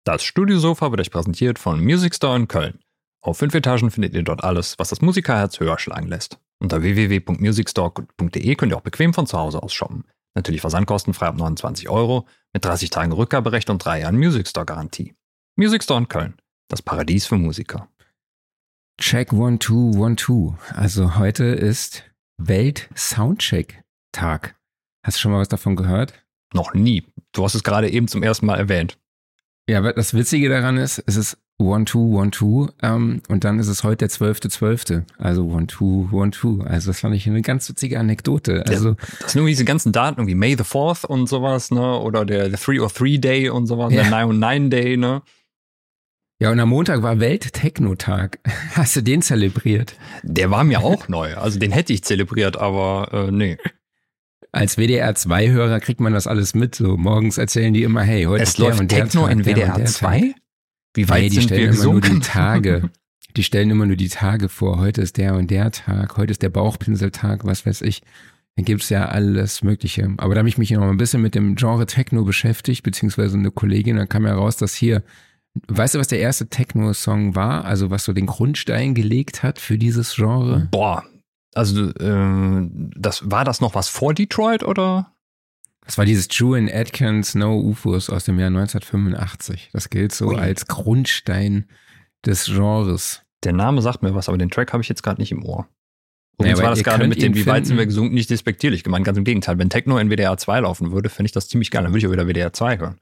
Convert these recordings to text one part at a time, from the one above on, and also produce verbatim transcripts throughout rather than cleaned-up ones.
Das Studiosofa wird euch präsentiert von Music Store in Köln. Auf fünf Etagen findet ihr dort alles, was das Musikerherz höher schlagen lässt. Unter w w w punkt music store punkt d e könnt ihr auch bequem von zu Hause aus shoppen. Natürlich versandkostenfrei ab neunundzwanzig Euro, mit dreißig Tagen Rückgaberecht und drei Jahren Music Store Garantie. Music Store in Köln, das Paradies für Musiker. Check one two one two. Also heute ist Welt-Soundcheck-Tag. Hast du schon mal was davon gehört? Noch nie. Du hast es gerade eben zum ersten Mal erwähnt. Ja, aber das Witzige daran ist, es ist one two one two ähm, und dann ist es heute der zwölfte zwölfte Also one two one two Also das fand ich eine ganz witzige Anekdote. Also ja, das sind nur diese ganzen Daten, irgendwie May the fourth und sowas, ne? Oder der, der three oh three Day und sowas, ja. Der nine oh nine Day, ne? Ja, und am Montag war Welt-Techno-Tag. Hast du den zelebriert? Der war mir auch neu. Also den hätte ich zelebriert, aber äh, nee. Als W D R zwei Hörer kriegt man das alles mit. So morgens erzählen die immer, hey, heute es ist der läuft und der Techno Tag, in W D R zwei? Wie weit nee, die sind stellen wir immer nur gesunken? die Tage. Die stellen immer nur die Tage vor. Heute ist der und der Tag. Heute ist der Bauchpinseltag, was weiß ich. Dann gibt's ja alles Mögliche. Aber da habe ich mich noch ein bisschen mit dem Genre Techno beschäftigt, beziehungsweise eine Kollegin, dann kam ja raus, dass hier, weißt du, was der erste Techno-Song war? Also was so den Grundstein gelegt hat für dieses Genre? Boah, also äh, das war das noch was vor Detroit, oder? Das war dieses Julian Atkins No U F Os aus dem Jahr neunzehnhundertfünfundachtzig. Das gilt so Ui. als Grundstein des Genres. Der Name sagt mir was, aber den Track habe ich jetzt gerade nicht im Ohr. Und naja, war das gerade mit dem, wie weit sind wir finden. gesunken, nicht despektierlich gemeint. Ganz im Gegenteil, wenn Techno in W D R zwei laufen würde, fände ich das ziemlich geil. Dann würde ich auch wieder W D R zwei hören.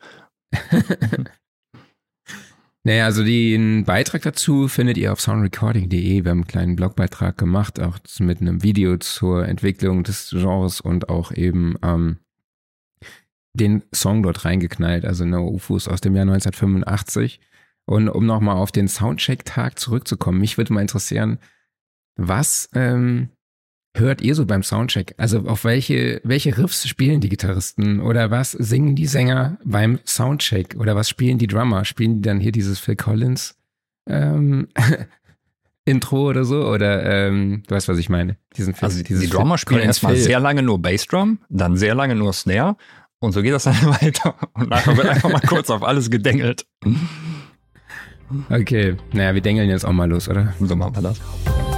Naja, also den Beitrag dazu findet ihr auf soundrecording punkt de. Wir haben einen kleinen Blogbeitrag gemacht, auch mit einem Video zur Entwicklung des Genres und auch eben ähm, den Song dort reingeknallt, also No U F Os aus dem Jahr neunzehnhundertfünfundachtzig. Und um nochmal auf den Soundcheck-Tag zurückzukommen, mich würde mal interessieren, was ähm, hört ihr so beim Soundcheck? Also auf welche, welche Riffs spielen die Gitarristen oder was singen die Sänger beim Soundcheck oder was spielen die Drummer? Spielen die dann hier dieses Phil Collins ähm, Intro oder so? Oder ähm, du weißt, was ich meine? Diesen Phil, also die Drummer spielen erstmal sehr lange nur Bassdrum, dann sehr lange nur Snare und so geht das dann weiter und nachher wird einfach mal kurz auf alles gedengelt. Okay, naja, wir dengeln jetzt auch mal los, oder? So machen wir das.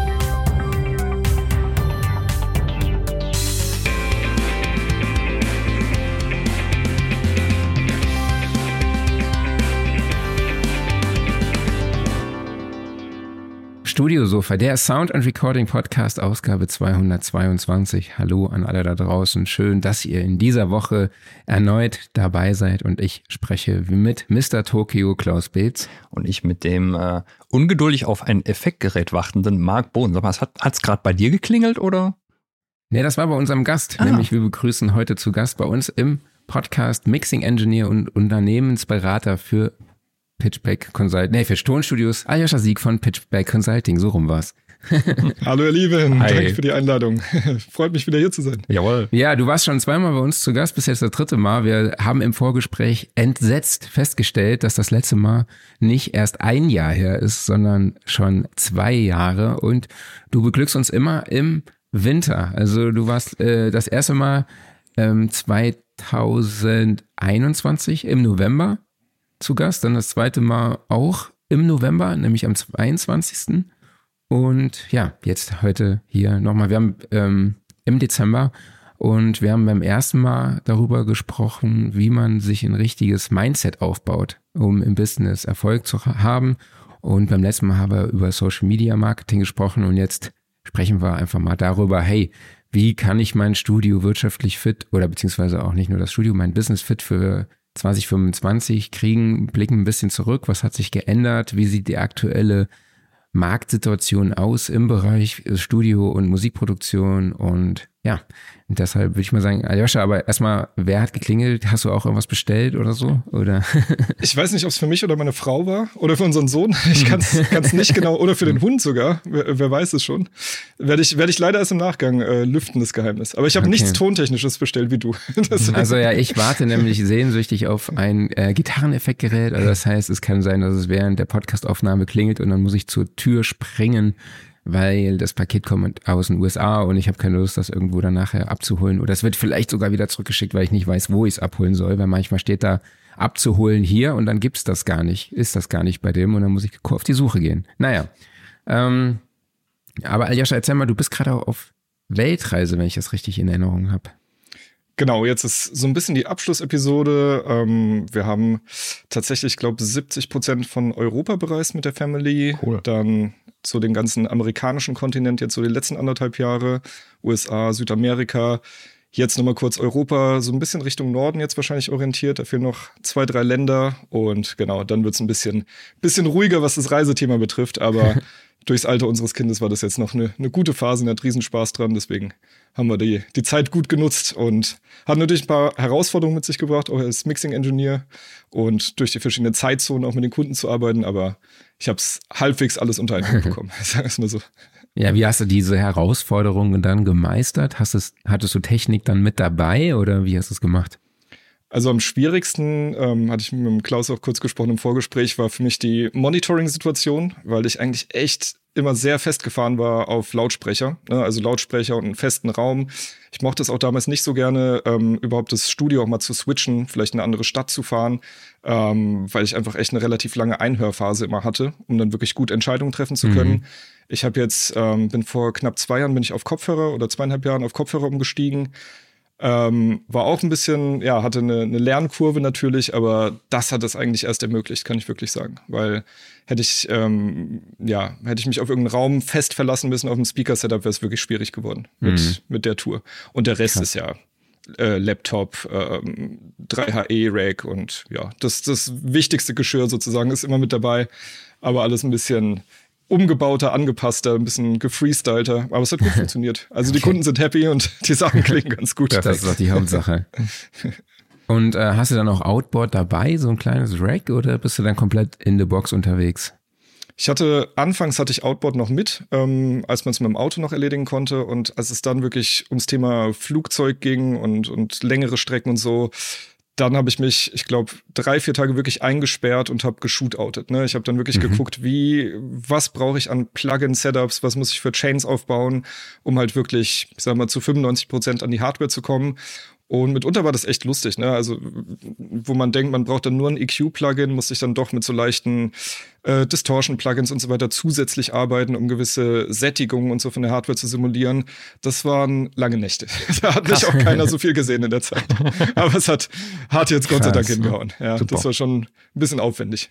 Studiosofa, der Sound and Recording Podcast, Ausgabe zweihundertzweiundzwanzig. Hallo an alle da draußen. Schön, dass ihr in dieser Woche erneut dabei seid und ich spreche mit Mister Tokio Klaus Beetz. Und ich mit dem äh, ungeduldig auf ein Effektgerät wartenden Marc Bohn. Sag mal, hat es gerade bei dir geklingelt, oder? Nee, das war bei unserem Gast. Ah. Nämlich wir begrüßen heute zu Gast bei uns im Podcast Mixing Engineer und Unternehmensberater für Pitchback Consulting, nee, für Tonstudios, Aljoscha Sieg von Pitchback Consulting, so rum war's. Hallo ihr Lieben, Hi. Danke für die Einladung. Freut mich wieder hier zu sein. Jawohl. Ja, du warst schon zweimal bei uns zu Gast, bis jetzt das dritte Mal. Wir haben im Vorgespräch entsetzt festgestellt, dass das letzte Mal nicht erst ein Jahr her ist, sondern schon zwei Jahre und du beglückst uns immer im Winter. Also du warst äh, das erste Mal ähm, zweitausendeinundzwanzig im November zu Gast, dann das zweite Mal auch im November, nämlich am zweiundzwanzigsten Und ja, jetzt heute hier nochmal. Wir haben ähm, im Dezember und wir haben beim ersten Mal darüber gesprochen, wie man sich ein richtiges Mindset aufbaut, um im Business Erfolg zu haben. Und beim letzten Mal haben wir über Social Media Marketing gesprochen und jetzt sprechen wir einfach mal darüber, hey, wie kann ich mein Studio wirtschaftlich fit oder beziehungsweise auch nicht nur das Studio, mein Business fit für zwanzig fünfundzwanzig kriegen, blicken ein bisschen zurück, was hat sich geändert, wie sieht die aktuelle Marktsituation aus im Bereich Studio- und Musikproduktion und ja, und deshalb würde ich mal sagen, Aljoscha, aber erstmal, wer hat geklingelt? Hast du auch irgendwas bestellt oder so? Oder? Ich weiß nicht, ob es für mich oder meine Frau war oder für unseren Sohn. Ich kann es nicht genau, oder für den Hund sogar. Wer, wer weiß es schon. Werde ich, werd ich leider erst im Nachgang äh, lüften, das Geheimnis. Aber ich habe okay. nichts Tontechnisches bestellt wie du. Also ja, ich warte nämlich sehnsüchtig auf ein äh, Gitarreneffektgerät. Also das heißt, es kann sein, dass es während der Podcastaufnahme klingelt und dann muss ich zur Tür springen. weil das Paket kommt aus den U S A und ich habe keine Lust, das irgendwo dann nachher abzuholen. Oder es wird vielleicht sogar wieder zurückgeschickt, weil ich nicht weiß, wo ich es abholen soll, weil manchmal steht da abzuholen hier und dann gibt's das gar nicht, ist das gar nicht bei dem und dann muss ich auf die Suche gehen. Naja, ähm, aber Aljoscha, erzähl mal, du bist gerade auch auf Weltreise, wenn ich das richtig in Erinnerung habe. Genau, jetzt ist so ein bisschen die Abschlussepisode. Ähm, wir haben tatsächlich, ich glaube, siebzig Prozent von Europa bereist mit der Family. Cool. Dann so den ganzen amerikanischen Kontinent jetzt so die letzten anderthalb Jahre. U S A, Südamerika. Jetzt nochmal kurz Europa, so ein bisschen Richtung Norden jetzt wahrscheinlich orientiert. Da fehlen noch zwei, drei Länder. Und genau, dann wird's ein bisschen, bisschen ruhiger, was das Reisethema betrifft. Aber durchs Alter unseres Kindes war das jetzt noch eine, eine gute Phase. Und hat riesen Spaß dran. Deswegen haben wir die, die Zeit gut genutzt und hat natürlich ein paar Herausforderungen mit sich gebracht, auch als Mixing-Engineer und durch die verschiedenen Zeitzonen auch mit den Kunden zu arbeiten. Aber ich habe es halbwegs alles unter einen Hut bekommen. Sagen wir es mal so. Ja, wie hast du diese Herausforderungen dann gemeistert? Hast es, hattest du Technik dann mit dabei oder wie hast du es gemacht? Also am schwierigsten, ähm, hatte ich mit dem Klaus auch kurz gesprochen im Vorgespräch, war für mich die Monitoring-Situation, weil ich eigentlich echt immer sehr festgefahren war auf Lautsprecher, ne? Also Lautsprecher und einen festen Raum. Ich mochte es auch damals nicht so gerne, ähm, überhaupt das Studio auch mal zu switchen, vielleicht in eine andere Stadt zu fahren, ähm, weil ich einfach echt eine relativ lange Einhörphase immer hatte, um dann wirklich gut Entscheidungen treffen zu können. Mhm. Ich habe jetzt, ähm, bin vor knapp zwei Jahren bin ich auf Kopfhörer oder zweieinhalb Jahren auf Kopfhörer umgestiegen. Ähm, war auch ein bisschen, ja, hatte eine, eine Lernkurve natürlich, aber das hat es eigentlich erst ermöglicht, kann ich wirklich sagen. Weil hätte ich, ähm, ja, hätte ich mich auf irgendeinen Raum fest verlassen müssen auf dem Speaker-Setup, wäre es wirklich schwierig geworden mit, mhm. mit der Tour. Und der Rest Krass. ist ja äh, Laptop, ähm, drei H E-Rack und ja, das, das wichtigste Geschirr sozusagen ist immer mit dabei, aber alles ein bisschen umgebauter, angepasster, ein bisschen gefreestylter, aber es hat gut funktioniert. Also die Kunden sind happy und die Sachen klingen ganz gut. Das ist doch die Hauptsache. Und äh, hast du dann auch Outboard dabei, so ein kleines Rack, oder bist du dann komplett in the Box unterwegs? Ich hatte, anfangs hatte ich Outboard noch mit, ähm, als man es mit dem Auto noch erledigen konnte und als es dann wirklich ums Thema Flugzeug ging und, und längere Strecken und so, dann habe ich mich, ich glaube, drei, vier Tage wirklich eingesperrt und habe geshootoutet. Ne? Ich habe dann wirklich mhm. geguckt, wie, was brauche ich an Plugin-Setups, was muss ich für Chains aufbauen, um halt wirklich, ich sag mal, zu fünfundneunzig Prozent an die Hardware zu kommen. Und mitunter war das echt lustig, ne? Also, wo man denkt, man braucht dann nur ein E Q-Plugin, muss ich dann doch mit so leichten äh, Distortion-Plugins und so weiter zusätzlich arbeiten, um gewisse Sättigungen und so von der Hardware zu simulieren. Das waren lange Nächte. Da hat mich auch keiner so viel gesehen in der Zeit. Aber es hat, hat jetzt Gott sei Dank hingehauen. Ja, Super. Das war schon ein bisschen aufwendig.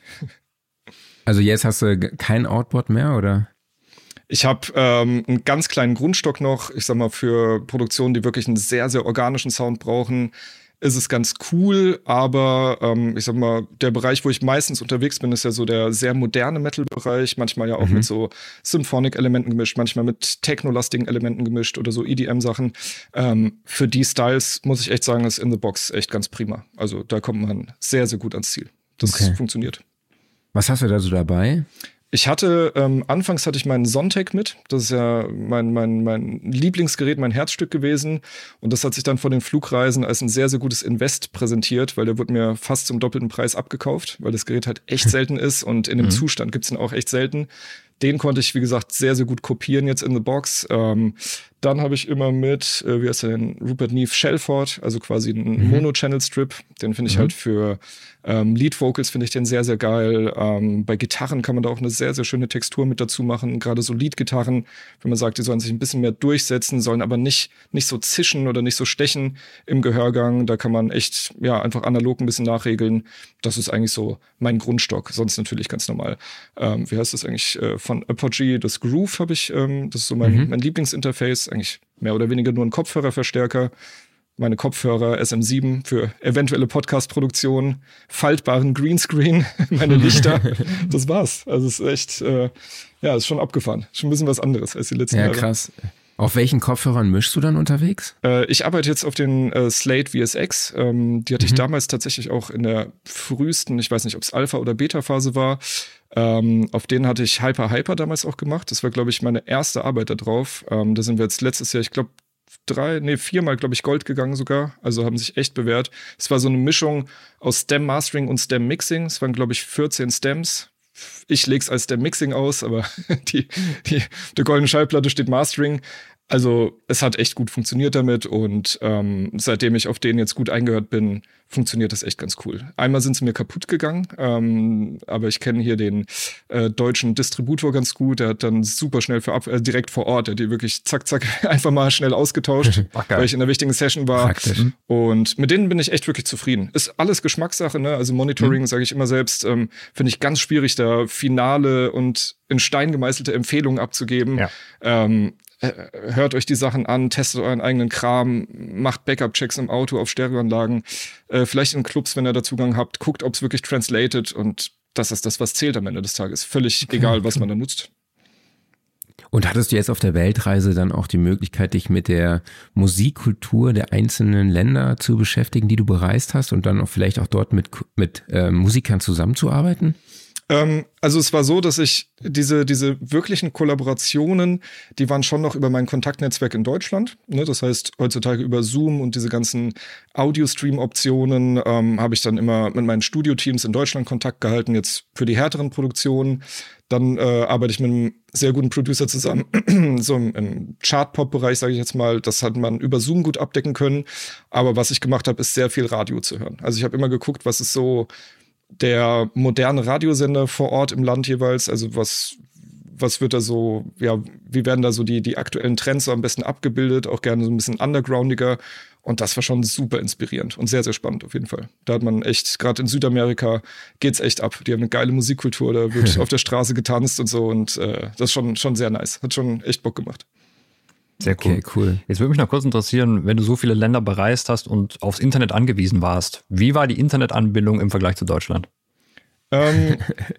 Also jetzt hast du kein Outboard mehr, oder? Ich habe ähm, einen ganz kleinen Grundstock noch. Ich sag mal, für Produktionen, die wirklich einen sehr, sehr organischen Sound brauchen, ist es ganz cool. Aber ähm, ich sag mal, der Bereich, wo ich meistens unterwegs bin, ist ja so der sehr moderne Metal-Bereich. Manchmal ja auch mhm. mit so Symphonic-Elementen gemischt, manchmal mit technolastigen Elementen gemischt oder so E D M-Sachen. Ähm, für die Styles muss ich echt sagen, ist In the Box echt ganz prima. Also da kommt man sehr, sehr gut ans Ziel. Das okay. funktioniert. Was hast du da so dabei? Ich hatte, ähm, anfangs hatte ich meinen Sontec mit. Das ist ja mein, mein, mein Lieblingsgerät, mein Herzstück gewesen. Und das hat sich dann vor den Flugreisen als ein sehr, sehr gutes Invest präsentiert, weil der wurde mir fast zum doppelten Preis abgekauft, weil das Gerät halt echt selten ist und in dem mhm. Zustand gibt's ihn auch echt selten. Den konnte ich, wie gesagt, sehr, sehr gut kopieren jetzt in the Box. Ähm, dann habe ich immer mit, äh, wie heißt der denn, Rupert Neve Shelford, also quasi einen mhm. Mono-Channel-Strip. Den finde ich mhm. halt für ähm, Lead-Vocals finde ich den sehr, sehr geil. Ähm, bei Gitarren kann man da auch eine sehr, sehr schöne Textur mit dazu machen. Gerade so Lead-Gitarren, wenn man sagt, die sollen sich ein bisschen mehr durchsetzen, sollen aber nicht, nicht so zischen oder nicht so stechen im Gehörgang. Da kann man echt, ja, einfach analog ein bisschen nachregeln. Das ist eigentlich so mein Grundstock. Sonst natürlich ganz normal. Ähm, wie heißt das eigentlich? Äh, von Apogee, das Groove habe ich, ähm, das ist so mein, mhm. mein Lieblingsinterface. Eigentlich mehr oder weniger nur ein Kopfhörerverstärker. Meine Kopfhörer S M sieben für eventuelle Podcast-Produktionen, faltbaren Greenscreen, meine Lichter. Das war's. Also es ist echt, äh, ja, ist schon abgefahren. Schon ein bisschen was anderes als die letzten ja, Jahre. Ja, krass. Auf welchen Kopfhörern mischst du dann unterwegs? Äh, ich arbeite jetzt auf den äh, Slate V S X. Ähm, die hatte mhm. ich damals tatsächlich auch in der frühesten, ich weiß nicht, ob es Alpha- oder Beta-Phase war. Ähm, auf denen hatte ich Hyper Hyper damals auch gemacht. Das war, glaube ich, meine erste Arbeit da drauf. Ähm, da sind wir jetzt letztes Jahr, ich glaube, drei, nee, viermal, glaube ich, Gold gegangen sogar. Also haben sich echt bewährt. Es war so eine Mischung aus Stem Mastering und Stem Mixing. Es waren, glaube ich, vierzehn Stems, ich leg's als der Mixing aus, aber die, die, die goldene Schallplatte steht Mastering. Also es hat echt gut funktioniert damit und ähm, seitdem ich auf den jetzt gut eingehört bin, funktioniert das echt ganz cool. Einmal sind sie mir kaputt gegangen, ähm, aber ich kenne hier den äh, deutschen Distributor ganz gut. Der hat dann super schnell für ab, äh, direkt vor Ort, der hat die wirklich zack, zack einfach mal schnell ausgetauscht, Ach, weil ich in einer wichtigen Session war. Praktisch. Und mit denen bin ich echt wirklich zufrieden. Ist alles Geschmackssache, ne? Also Monitoring, mhm. sage ich immer selbst, ähm, finde ich ganz schwierig, da finale und in Stein gemeißelte Empfehlungen abzugeben. Ja. Ähm, Hört euch die Sachen an, testet euren eigenen Kram, macht Backup-Checks im Auto auf Stereoanlagen, äh, vielleicht in Clubs, wenn ihr da Zugang habt, guckt, ob es wirklich translated und das ist das, was zählt am Ende des Tages. Völlig okay, egal, was man da nutzt. Und hattest du jetzt auf der Weltreise dann auch die Möglichkeit, dich mit der Musikkultur der einzelnen Länder zu beschäftigen, die du bereist hast und dann auch vielleicht auch dort mit, mit äh, Musikern zusammenzuarbeiten? Ähm, also es war so, dass ich diese, diese wirklichen Kollaborationen, die waren schon noch über mein Kontaktnetzwerk in Deutschland. Ne? Das heißt, heutzutage über Zoom und diese ganzen Audio-Stream-Optionen ähm, habe ich dann immer mit meinen Studioteams in Deutschland Kontakt gehalten, jetzt für die härteren Produktionen. Dann äh, arbeite ich mit einem sehr guten Producer zusammen, so im, im Chart-Pop-Bereich, sage ich jetzt mal. Das hat man über Zoom gut abdecken können. Aber was ich gemacht habe, ist sehr viel Radio zu hören. Also ich habe immer geguckt, was ist so der moderne Radiosender vor Ort im Land jeweils, also was, was wird da so, ja, wie werden da so die, die aktuellen Trends so am besten abgebildet, auch gerne so ein bisschen undergroundiger und das war schon super inspirierend und sehr, sehr spannend auf jeden Fall. Da hat man echt, gerade in Südamerika geht's echt ab, die haben eine geile Musikkultur, da wird auf der Straße getanzt und so und äh, das ist schon, schon sehr nice, hat schon echt Bock gemacht. Sehr cool. Okay, cool. Jetzt würde mich noch kurz interessieren, wenn du so viele Länder bereist hast und aufs Internet angewiesen warst, wie war die Internetanbindung im Vergleich zu Deutschland? Ähm,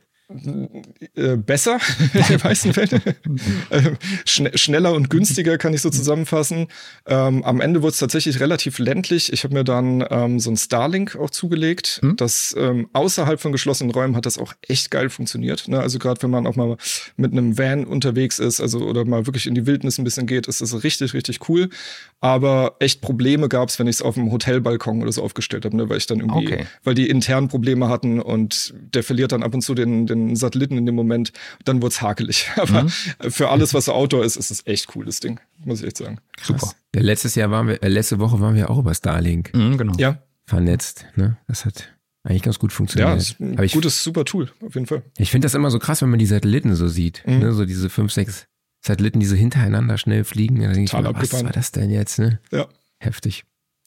äh, besser in den meisten Fällen. äh, schn- schneller und günstiger kann ich so zusammenfassen. Ähm, am Ende wurde es tatsächlich relativ ländlich. Ich habe mir dann ähm, so ein Starlink auch zugelegt. Hm? Das ähm, außerhalb von geschlossenen Räumen hat das auch echt geil funktioniert. Ne? Also gerade wenn man auch mal mit einem Van unterwegs ist, also oder mal wirklich in die Wildnis ein bisschen geht, ist das richtig, richtig cool. Aber echt Probleme gab es, wenn ich es auf dem Hotelbalkon oder so aufgestellt habe, ne? Weil ich dann irgendwie, okay. weil die intern Probleme hatten und der verliert dann ab und zu den, den Satelliten in dem Moment, dann wurde es hakelig. Aber mhm. für alles, was so Outdoor ist, ist es echt cooles Ding, muss ich echt sagen. Super. Ja, letztes Jahr waren wir, äh, letzte Woche waren wir auch über Starlink mhm, genau. ja. vernetzt. Ne? Das hat eigentlich ganz gut funktioniert. Ja, ist ein ich, gutes, super Tool, auf jeden Fall. Ich finde das immer so krass, wenn man die Satelliten so sieht. Mhm. Ne? So diese fünf, sechs Satelliten, die so hintereinander schnell fliegen. Da denke ich mir, was war das denn jetzt? Ne? Ja. Heftig.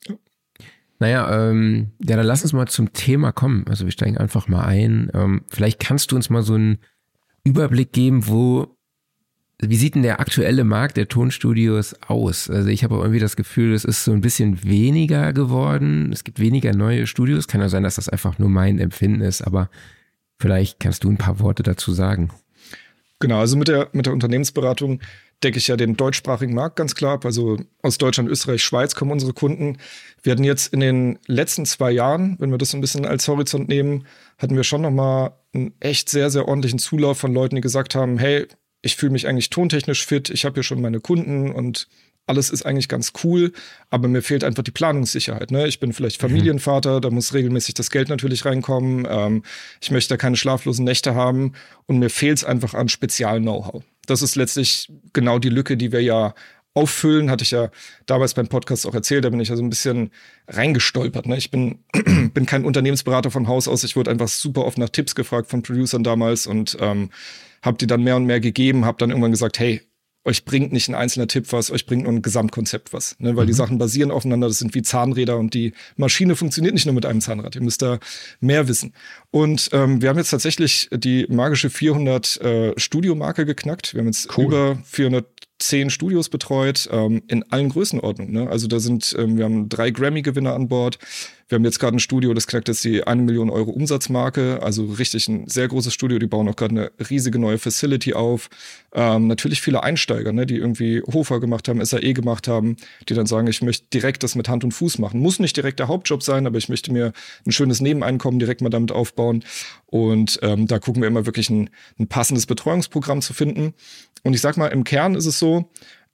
Naja, ähm, ja, dann lass uns mal zum Thema kommen. Also wir steigen einfach mal ein. Ähm, vielleicht kannst du uns mal so einen Überblick geben, wo, wie sieht denn der aktuelle Markt der Tonstudios aus? Also ich habe auch irgendwie das Gefühl, es ist so ein bisschen weniger geworden. Es gibt weniger neue Studios. Kann ja sein, dass das einfach nur mein Empfinden ist, aber vielleicht kannst du ein paar Worte dazu sagen. Genau, also mit der, mit der Unternehmensberatung decke ich ja den deutschsprachigen Markt ganz klar ab. Also aus Deutschland, Österreich, Schweiz kommen unsere Kunden. Wir hatten jetzt in den letzten zwei Jahren, wenn wir das so ein bisschen als Horizont nehmen, hatten wir schon nochmal einen echt sehr, sehr ordentlichen Zulauf von Leuten, die gesagt haben, hey, ich fühle mich eigentlich tontechnisch fit, ich habe hier schon meine Kunden und alles ist eigentlich ganz cool, aber mir fehlt einfach die Planungssicherheit. Ne? Ich bin vielleicht Familienvater, da muss regelmäßig das Geld natürlich reinkommen. Ähm, ich möchte da keine schlaflosen Nächte haben und mir fehlt es einfach an Spezial-Know-how. Das ist letztlich genau die Lücke, die wir ja auffüllen, hatte ich ja damals beim Podcast auch erzählt, da bin ich ja so ein bisschen reingestolpert. Ne? Ich bin, bin kein Unternehmensberater von Haus aus, ich wurde einfach super oft nach Tipps gefragt von Producern damals und ähm, habe die dann mehr und mehr gegeben, habe dann irgendwann gesagt, hey, euch bringt nicht ein einzelner Tipp was, euch bringt nur ein Gesamtkonzept was. Ne? Weil mhm. die Sachen basieren aufeinander, das sind wie Zahnräder und die Maschine funktioniert nicht nur mit einem Zahnrad. Ihr müsst da mehr wissen. Und ähm, wir haben jetzt tatsächlich die magische vierhundert äh, Studiomarke geknackt. Wir haben jetzt cool. über vierhundertzehn Studios betreut, ähm, in allen Größenordnungen. Ne? Also da sind, ähm, wir haben drei Grammy-Gewinner an Bord. Wir haben jetzt gerade ein Studio, das knackt jetzt die eine Million Euro Umsatzmarke, also richtig ein sehr großes Studio, die bauen auch gerade eine riesige neue Facility auf. Ähm, natürlich viele Einsteiger, ne, die irgendwie Hofer gemacht haben, S A E gemacht haben, die dann sagen, ich möchte direkt das mit Hand und Fuß machen. Muss nicht direkt der Hauptjob sein, aber ich möchte mir ein schönes Nebeneinkommen direkt mal damit aufbauen. Und ähm, da gucken wir immer wirklich ein, ein passendes Betreuungsprogramm zu finden. Und ich sag mal, im Kern ist es so,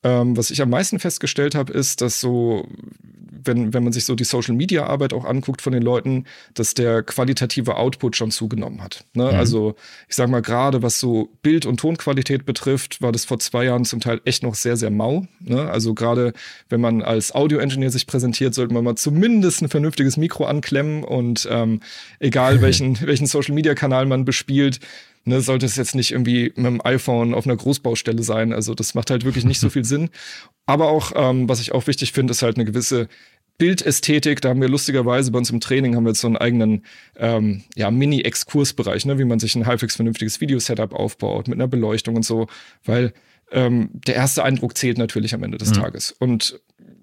Ähm, was ich am meisten festgestellt habe, ist, dass so, wenn, wenn man sich so die Social-Media-Arbeit auch anguckt von den Leuten, dass der qualitative Output schon zugenommen hat. Ne? Mhm. Also ich sag mal, gerade was so Bild- und Tonqualität betrifft, war das vor zwei Jahren zum Teil echt noch sehr, sehr mau. Ne? Also gerade wenn man als Audio-Engineer sich präsentiert, sollte man mal zumindest ein vernünftiges Mikro anklemmen und ähm, egal welchen, welchen Social-Media-Kanal man bespielt, Ne, sollte es jetzt nicht irgendwie mit dem iPhone auf einer Großbaustelle sein. Also das macht halt wirklich nicht so viel Sinn. Aber auch, ähm, was ich auch wichtig finde, ist halt eine gewisse Bildästhetik. Da haben wir lustigerweise bei uns im Training haben wir jetzt so einen eigenen ähm, ja, Mini-Exkursbereich, ne, wie man sich ein halbwegs vernünftiges Video-Setup aufbaut mit einer Beleuchtung und so. Weil ähm, der erste Eindruck zählt natürlich am Ende des mhm. Tages. Und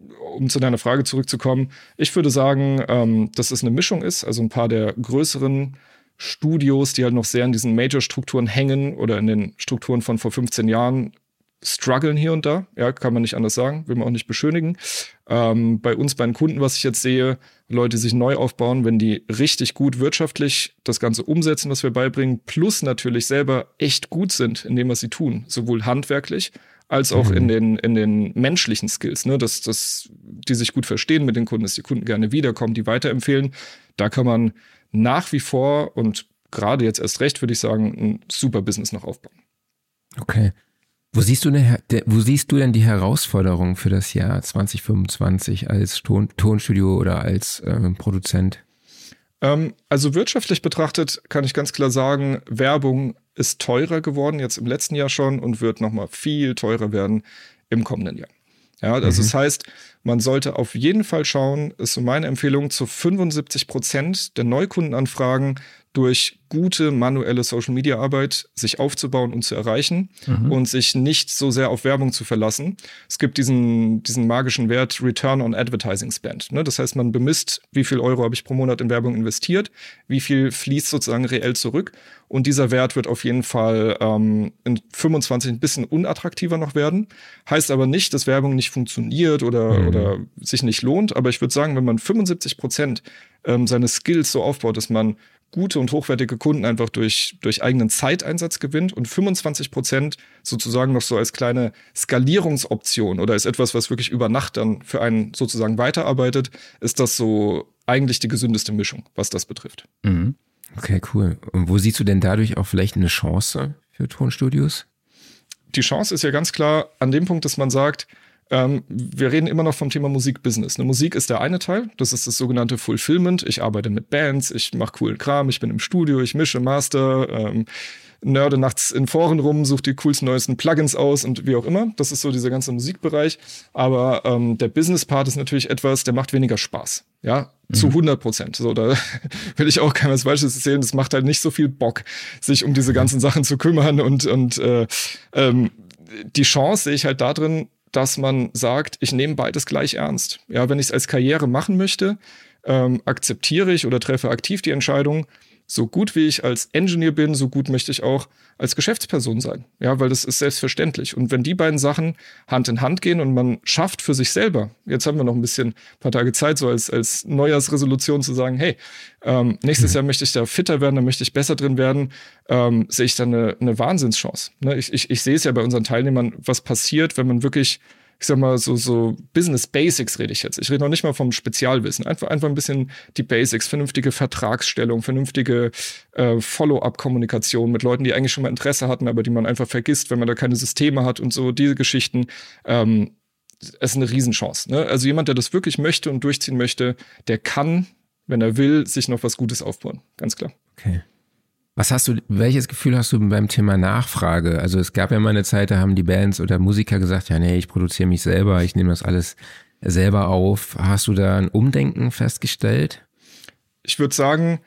um zu deiner Frage zurückzukommen, ich würde sagen, ähm, dass es eine Mischung ist. Also ein paar der größeren Studios, die halt noch sehr in diesen Major-Strukturen hängen oder in den Strukturen von vor fünfzehn Jahren, strugglen hier und da. Ja, kann man nicht anders sagen, will man auch nicht beschönigen. Ähm, bei uns, bei den Kunden, was ich jetzt sehe, Leute, die sich neu aufbauen, wenn die richtig gut wirtschaftlich das Ganze umsetzen, was wir beibringen, plus natürlich selber echt gut sind in dem, was sie tun, sowohl handwerklich als auch mhm. in den, in den menschlichen Skills, ne, dass, dass die sich gut verstehen mit den Kunden, dass die Kunden gerne wiederkommen, die weiterempfehlen. Da kann man nach wie vor und gerade jetzt erst recht, würde ich sagen, ein super Business noch aufbauen. Okay. Wo siehst du denn, wo siehst du denn die Herausforderung für das Jahr zwanzig fünfundzwanzig als Ton, Tonstudio oder als äh, Produzent? Ähm, also wirtschaftlich betrachtet kann ich ganz klar sagen, Werbung ist teurer geworden, jetzt im letzten Jahr schon, und wird nochmal viel teurer werden im kommenden Jahr. Ja, also mhm. das heißt, man sollte auf jeden Fall schauen, ist so meine Empfehlung, zu fünfundsiebzig Prozent der Neukundenanfragen durch gute manuelle Social-Media-Arbeit sich aufzubauen und zu erreichen mhm. und sich nicht so sehr auf Werbung zu verlassen. Es gibt diesen, diesen magischen Wert Return on Advertising Spend. Ne? Das heißt, man bemisst, wie viel Euro habe ich pro Monat in Werbung investiert, wie viel fließt sozusagen reell zurück. Und dieser Wert wird auf jeden Fall ähm, in fünfundzwanzig ein bisschen unattraktiver noch werden. Heißt aber nicht, dass Werbung nicht funktioniert oder, mhm. oder sich nicht lohnt. Aber ich würde sagen, wenn man fünfundsiebzig Prozent ähm, seine Skills so aufbaut, dass man gute und hochwertige Kunden einfach durch, durch eigenen Zeiteinsatz gewinnt und fünfundzwanzig Prozent sozusagen noch so als kleine Skalierungsoption oder als etwas, was wirklich über Nacht dann für einen sozusagen weiterarbeitet, ist das so eigentlich die gesündeste Mischung, was das betrifft. Mhm. Okay, cool. Und wo siehst du denn dadurch auch vielleicht eine Chance für Tonstudios? Die Chance ist ja ganz klar an dem Punkt, dass man sagt, Ähm, wir reden immer noch vom Thema Musikbusiness. Eine Musik ist der eine Teil, das ist das sogenannte Fulfillment. Ich arbeite mit Bands, ich mache coolen Kram, ich bin im Studio, ich mische, master, ähm, nerde nachts in Foren rum, suche die coolsten, neuesten Plugins aus und wie auch immer. Das ist so dieser ganze Musikbereich. Aber ähm, der Business-Part ist natürlich etwas, der macht weniger Spaß. Ja, mhm. zu hundert Prozent. So, da will ich auch keinem was Falsches erzählen. Das macht halt nicht so viel Bock, sich um diese ganzen Sachen zu kümmern. Und, und äh, ähm, die Chance sehe ich halt da drin, dass man sagt, ich nehme beides gleich ernst. Ja, wenn ich es als Karriere machen möchte, ähm, akzeptiere ich oder treffe aktiv die Entscheidung, so gut wie ich als Engineer bin, so gut möchte ich auch als Geschäftsperson sein. Ja, weil das ist selbstverständlich. Und wenn die beiden Sachen Hand in Hand gehen und man schafft für sich selber, jetzt haben wir noch ein bisschen, ein paar Tage Zeit, so als, als Neujahrsresolution zu sagen, hey, ähm, nächstes mhm. Jahr möchte ich da fitter werden, da möchte ich besser drin werden, ähm, sehe ich da eine, eine Wahnsinnschance. Ne? Ich, ich, ich sehe es ja bei unseren Teilnehmern, was passiert, wenn man wirklich, ich sag mal, so, so Business Basics rede ich jetzt. Ich rede noch nicht mal vom Spezialwissen. Einfach, einfach ein bisschen die Basics, vernünftige Vertragsstellung, vernünftige äh, Follow-up-Kommunikation mit Leuten, die eigentlich schon mal Interesse hatten, aber die man einfach vergisst, wenn man da keine Systeme hat und so, diese Geschichten. Ähm, es ist eine Riesenchance. Ne? Also jemand, der das wirklich möchte und durchziehen möchte, der kann, wenn er will, sich noch was Gutes aufbauen. Ganz klar. Okay. Was hast du, welches Gefühl hast du beim Thema Nachfrage? Also es gab ja mal eine Zeit, da haben die Bands oder Musiker gesagt, ja nee, ich produziere mich selber, ich nehme das alles selber auf. Hast du da ein Umdenken festgestellt? Ich würde sagen,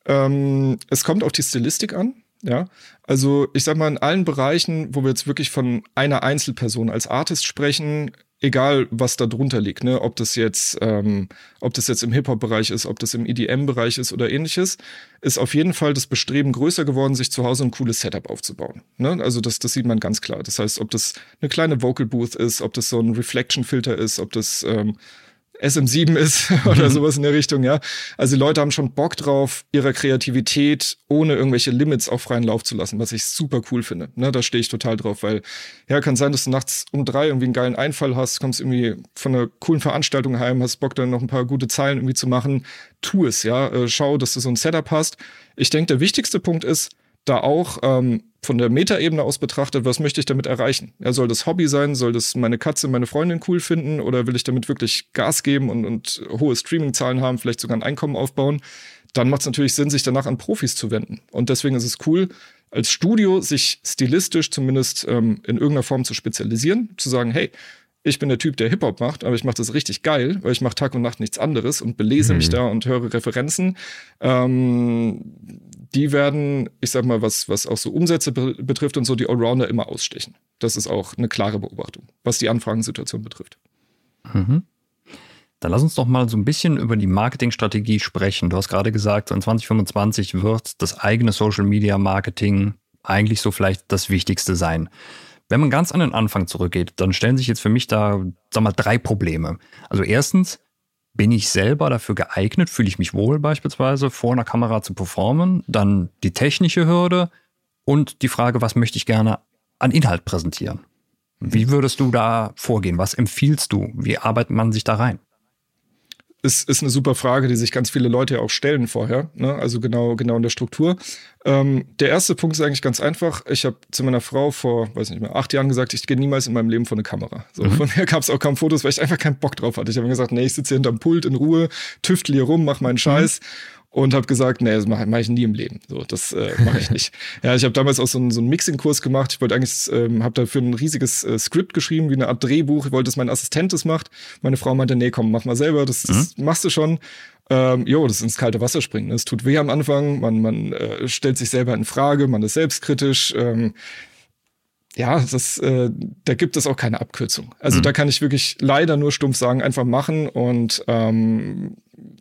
ähm, es kommt auf die Stilistik an. Ja, also ich sag mal, in allen Bereichen, wo wir jetzt wirklich von einer Einzelperson als Artist sprechen, egal was da drunter liegt, ne, ob das jetzt, ähm, ob das jetzt im Hip-Hop-Bereich ist, ob das im E D M-Bereich ist oder ähnliches, ist auf jeden Fall das Bestreben größer geworden, sich zu Hause ein cooles Setup aufzubauen. Ne? Also das, das sieht man ganz klar. Das heißt, ob das eine kleine Vocal Booth ist, ob das so ein Reflection-Filter ist, ob das ähm, S M sieben ist oder sowas in der Richtung, ja. Also die Leute haben schon Bock drauf, ihre Kreativität ohne irgendwelche Limits auf freien Lauf zu lassen, was ich super cool finde. Ne, da stehe ich total drauf, weil ja, kann sein, dass du nachts um drei irgendwie einen geilen Einfall hast, kommst irgendwie von einer coolen Veranstaltung heim, hast Bock dann noch ein paar gute Zeilen irgendwie zu machen. Tu es, ja. Äh, schau, dass du so ein Setup hast. Ich denke, der wichtigste Punkt ist, da auch ähm, von der Metaebene aus betrachtet, was möchte ich damit erreichen? Ja, soll das Hobby sein? Soll das meine Katze, meine Freundin cool finden? Oder will ich damit wirklich Gas geben und, und hohe Streaming-Zahlen haben, vielleicht sogar ein Einkommen aufbauen? Dann macht es natürlich Sinn, sich danach an Profis zu wenden. Und deswegen ist es cool, als Studio sich stilistisch zumindest ähm, in irgendeiner Form zu spezialisieren, zu sagen, hey, ich bin der Typ, der Hip-Hop macht, aber ich mache das richtig geil, weil ich mache Tag und Nacht nichts anderes und belese mhm. mich da und höre Referenzen. Ähm, die werden, ich sag mal, was, was auch so Umsätze be- betrifft und so, die Allrounder immer ausstechen. Das ist auch eine klare Beobachtung, was die Anfragensituation betrifft. Mhm. Dann lass uns doch mal so ein bisschen über die Marketingstrategie sprechen. Du hast gerade gesagt, in zwanzig fünfundzwanzig wird das eigene Social-Media-Marketing eigentlich so vielleicht das Wichtigste sein. Wenn man ganz an den Anfang zurückgeht, dann stellen sich jetzt für mich da, sag mal, drei Probleme. Also erstens, bin ich selber dafür geeignet, fühle ich mich wohl beispielsweise, vor einer Kamera zu performen? Dann die technische Hürde und die Frage, was möchte ich gerne an Inhalt präsentieren? Wie würdest du da vorgehen? Was empfiehlst du? Wie arbeitet man sich da rein? Ist, ist eine super Frage, die sich ganz viele Leute ja auch stellen vorher, ne? Also genau, genau in der Struktur. Ähm, der erste Punkt ist eigentlich ganz einfach. Ich habe zu meiner Frau vor, weiß nicht mehr, acht Jahren gesagt, ich gehe niemals in meinem Leben vor eine Kamera. So, mhm. Von mir gab es auch kaum Fotos, weil ich einfach keinen Bock drauf hatte. Ich habe mir gesagt, nee, ich sitze hier hinterm Pult in Ruhe, tüftel hier rum, mach meinen Scheiß. Mhm. Und habe gesagt, nee, das mache mach ich nie im Leben. So, das äh, mache ich nicht. Ja, ich habe damals auch so einen, so einen Mixing-Kurs gemacht. Ich wollte eigentlich, ähm, habe dafür ein riesiges äh, Skript geschrieben, wie eine Art Drehbuch. Ich wollte, dass mein Assistent das macht. Meine Frau meinte, nee, komm, mach mal selber. Das, das mhm. machst du schon. Ähm, jo, das ist ins kalte Wasser springen. Das tut weh am Anfang. Man, man äh, stellt sich selber in Frage. Man ist selbstkritisch. Ähm, ja, das, äh, da gibt es auch keine Abkürzung. Also mhm. da kann ich wirklich leider nur stumpf sagen, einfach machen und ähm,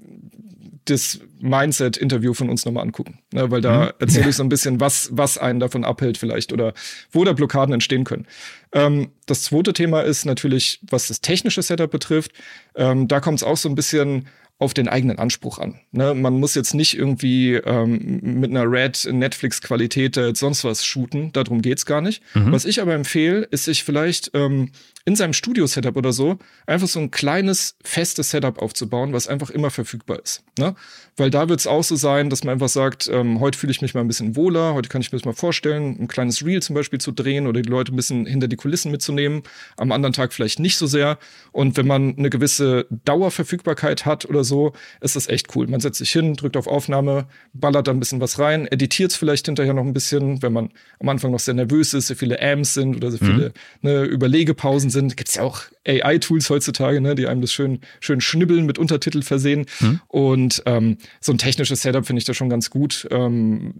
das Mindset-Interview von uns nochmal angucken. Ne, weil da mhm. erzähle ich so ein bisschen, was, was einen davon abhält vielleicht oder wo da Blockaden entstehen können. Ähm, das zweite Thema ist natürlich, was das technische Setup betrifft. Ähm, da kommt es auch so ein bisschen auf den eigenen Anspruch an. Ne? Man muss jetzt nicht irgendwie ähm, mit einer Red-Netflix-Qualität äh, sonst was shooten, darum geht's gar nicht. Mhm. Was ich aber empfehle, ist sich vielleicht ähm, in seinem Studio-Setup oder so einfach so ein kleines, festes Setup aufzubauen, was einfach immer verfügbar ist. Ne? Weil da wird's auch so sein, dass man einfach sagt, ähm, heute fühle ich mich mal ein bisschen wohler, heute kann ich mir das mal vorstellen, ein kleines Reel zum Beispiel zu drehen oder die Leute ein bisschen hinter die Kulissen mitzunehmen, am anderen Tag vielleicht nicht so sehr. Und wenn man eine gewisse Dauerverfügbarkeit hat oder so, so, ist das echt cool. Man setzt sich hin, drückt auf Aufnahme, ballert da ein bisschen was rein, editiert es vielleicht hinterher noch ein bisschen, wenn man am Anfang noch sehr nervös ist, sehr viele Amps sind oder sehr viele mhm. ne, Überlegepausen sind. Gibt es ja auch A I-Tools heutzutage, ne, die einem das schön, schön schnibbeln, mit Untertitel versehen. Mhm. Und ähm, so ein technisches Setup finde ich da schon ganz gut. Ähm,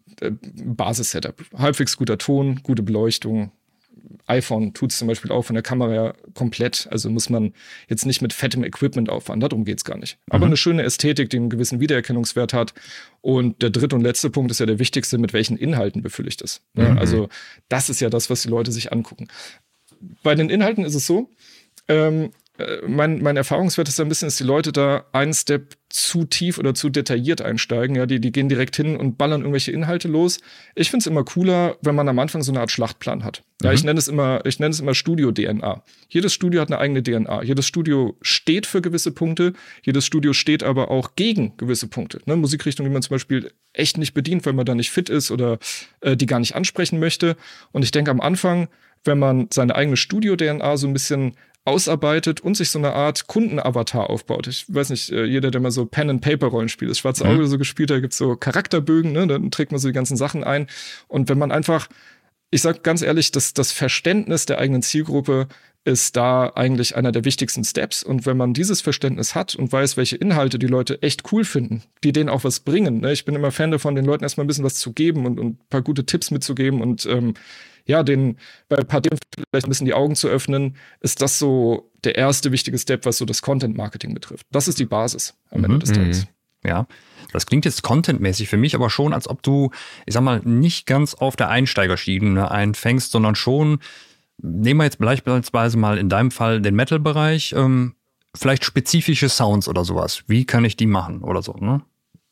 Basis-Setup. Halbwegs guter Ton, gute Beleuchtung. iPhone tut es zum Beispiel auch von der Kamera her komplett. Also muss man jetzt nicht mit fettem Equipment auffahren. Darum geht es gar nicht. Aber mhm. eine schöne Ästhetik, die einen gewissen Wiedererkennungswert hat. Und der dritte und letzte Punkt ist ja der wichtigste, mit welchen Inhalten befülle ich das. Mhm. Ja, also das ist ja das, was die Leute sich angucken. Bei den Inhalten ist es so, ähm, Mein, mein Erfahrungswert ist ein bisschen, dass die Leute da einen Step zu tief oder zu detailliert einsteigen. Ja, die, die gehen direkt hin und ballern irgendwelche Inhalte los. Ich finde es immer cooler, wenn man am Anfang so eine Art Schlachtplan hat. Ja, mhm. ich nenne es immer, ich nenne es immer Studio-D N A. Jedes Studio hat eine eigene D N A. Jedes Studio steht für gewisse Punkte. Jedes Studio steht aber auch gegen gewisse Punkte. Ne, Musikrichtung, die man zum Beispiel echt nicht bedient, weil man da nicht fit ist oder äh, die gar nicht ansprechen möchte. Und ich denke am Anfang, wenn man seine eigene Studio-D N A so ein bisschen ausarbeitet und sich so eine Art Kundenavatar aufbaut. Ich weiß nicht, jeder, der mal so Pen-and-Paper-Rollenspiel, das Schwarze Auge mhm. so gespielt hat, da gibt's so Charakterbögen, ne? Dann trägt man so die ganzen Sachen ein. Und wenn man einfach, ich sag ganz ehrlich, das, das Verständnis der eigenen Zielgruppe ist da eigentlich einer der wichtigsten Steps. Und wenn man dieses Verständnis hat und weiß, welche Inhalte die Leute echt cool finden, die denen auch was bringen, ne? Ich bin immer Fan davon, den Leuten erstmal ein bisschen was zu geben und, und ein paar gute Tipps mitzugeben und ähm, ja, den bei ein paar Themen vielleicht ein bisschen die Augen zu öffnen, ist das so der erste wichtige Step, was so das Content-Marketing betrifft. Das ist die Basis am Ende mhm. des Tages. Ja, das klingt jetzt contentmäßig für mich, aber schon, als ob du, ich sag mal, nicht ganz auf der Einsteigerschiene einfängst, sondern schon, nehmen wir jetzt beispielsweise mal in deinem Fall den Metal-Bereich, ähm, vielleicht spezifische Sounds oder sowas. Wie kann ich die machen oder so, ne?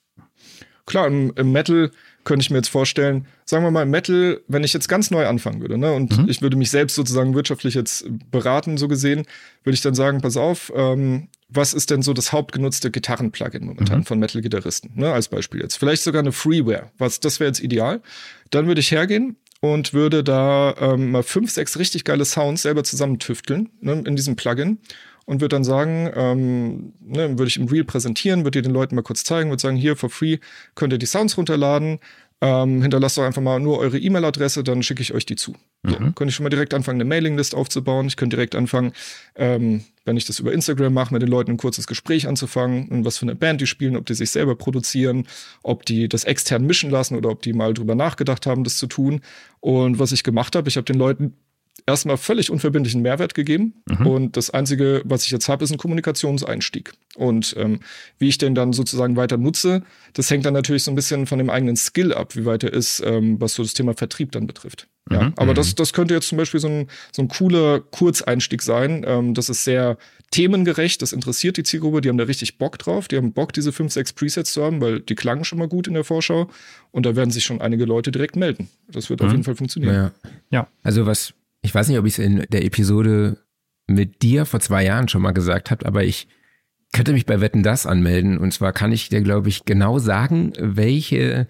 Klar, im, im Metal könnte ich mir jetzt vorstellen, sagen wir mal im Metal, wenn ich jetzt ganz neu anfangen würde, ne, und mhm. ich würde mich selbst sozusagen wirtschaftlich jetzt beraten, so gesehen, würde ich dann sagen, pass auf, ähm, was ist denn so das hauptgenutzte Gitarren-Plugin momentan mhm. von Metal-Gitarristen, ne, als Beispiel jetzt. Vielleicht sogar eine Freeware, was, das wäre jetzt ideal. Dann würde ich hergehen und würde da ähm, mal fünf, sechs richtig geile Sounds selber zusammentüfteln, ne, in diesem Plugin. Und würde dann sagen, ähm, ne, würde ich im Reel präsentieren, würde die den Leuten mal kurz zeigen, würde sagen, hier for free könnt ihr die Sounds runterladen, ähm, hinterlasst doch einfach mal nur eure E-Mail-Adresse, dann schicke ich euch die zu. Mhm. So, könnte ich schon mal direkt anfangen, eine Mailinglist aufzubauen. Ich könnte direkt anfangen, ähm, wenn ich das über Instagram mache, mit den Leuten ein kurzes Gespräch anzufangen, und was für eine Band die spielen, ob die sich selber produzieren, ob die das extern mischen lassen oder ob die mal drüber nachgedacht haben, das zu tun. Und was ich gemacht habe, ich habe den Leuten erstmal völlig unverbindlichen Mehrwert gegeben. Mhm. Und das Einzige, was ich jetzt habe, ist ein Kommunikationseinstieg. Und ähm, wie ich den dann sozusagen weiter nutze, das hängt dann natürlich so ein bisschen von dem eigenen Skill ab, wie weit er ist, ähm, was so das Thema Vertrieb dann betrifft. Mhm. Ja, aber mhm. das, das könnte jetzt zum Beispiel so ein, so ein cooler Kurzeinstieg sein. Ähm, das ist sehr themengerecht, das interessiert die Zielgruppe, die haben da richtig Bock drauf. Die haben Bock, diese fünf, sechs Presets zu haben, weil die klangen schon mal gut in der Vorschau. Und da werden sich schon einige Leute direkt melden. Das wird mhm. auf jeden Fall funktionieren. Ja, ja. Also was Ich weiß nicht, ob ich es in der Episode mit dir vor zwei Jahren schon mal gesagt habe, aber ich könnte mich bei Wetten, das anmelden. Und zwar kann ich dir, glaube ich, genau sagen, welche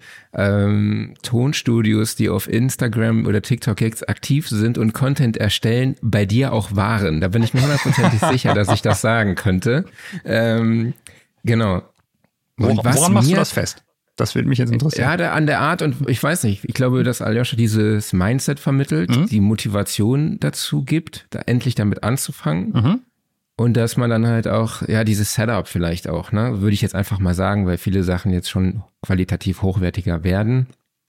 ähm, Tonstudios, die auf Instagram oder TikTok jetzt aktiv sind und Content erstellen, bei dir auch waren. Da bin ich mir hundertprozentig sicher, dass ich das sagen könnte. Ähm, genau. Und Woran, woran machst du das fest? Das würde mich jetzt interessieren. Ja, der, an der Art, und ich weiß nicht, ich glaube, dass Aljoscha dieses Mindset vermittelt, mhm. die Motivation dazu gibt, da endlich damit anzufangen. Mhm. Und dass man dann halt auch, ja, dieses Setup vielleicht auch, ne, würde ich jetzt einfach mal sagen, weil viele Sachen jetzt schon qualitativ hochwertiger werden.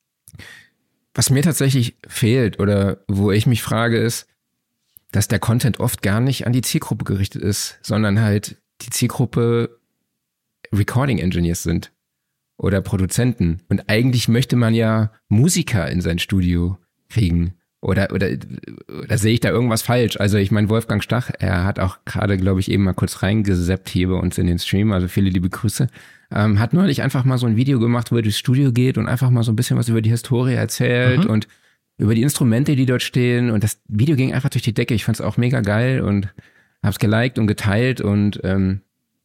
Was mir tatsächlich fehlt oder wo ich mich frage, ist, dass der Content oft gar nicht an die Zielgruppe gerichtet ist, sondern halt die Zielgruppe Recording Engineers sind. Oder Produzenten. Und eigentlich möchte man ja Musiker in sein Studio kriegen. Oder, oder, oder sehe ich da irgendwas falsch? Also ich meine, Wolfgang Stach, er hat auch gerade, glaube ich, eben mal kurz reingesappt hier bei uns in den Stream, also viele liebe Grüße, ähm, hat neulich einfach mal so ein Video gemacht, wo er durchs Studio geht und einfach mal so ein bisschen was über die Historie erzählt mhm. und über die Instrumente, die dort stehen. Und das Video ging einfach durch die Decke. Ich fand es auch mega geil und hab's geliked und geteilt und ähm,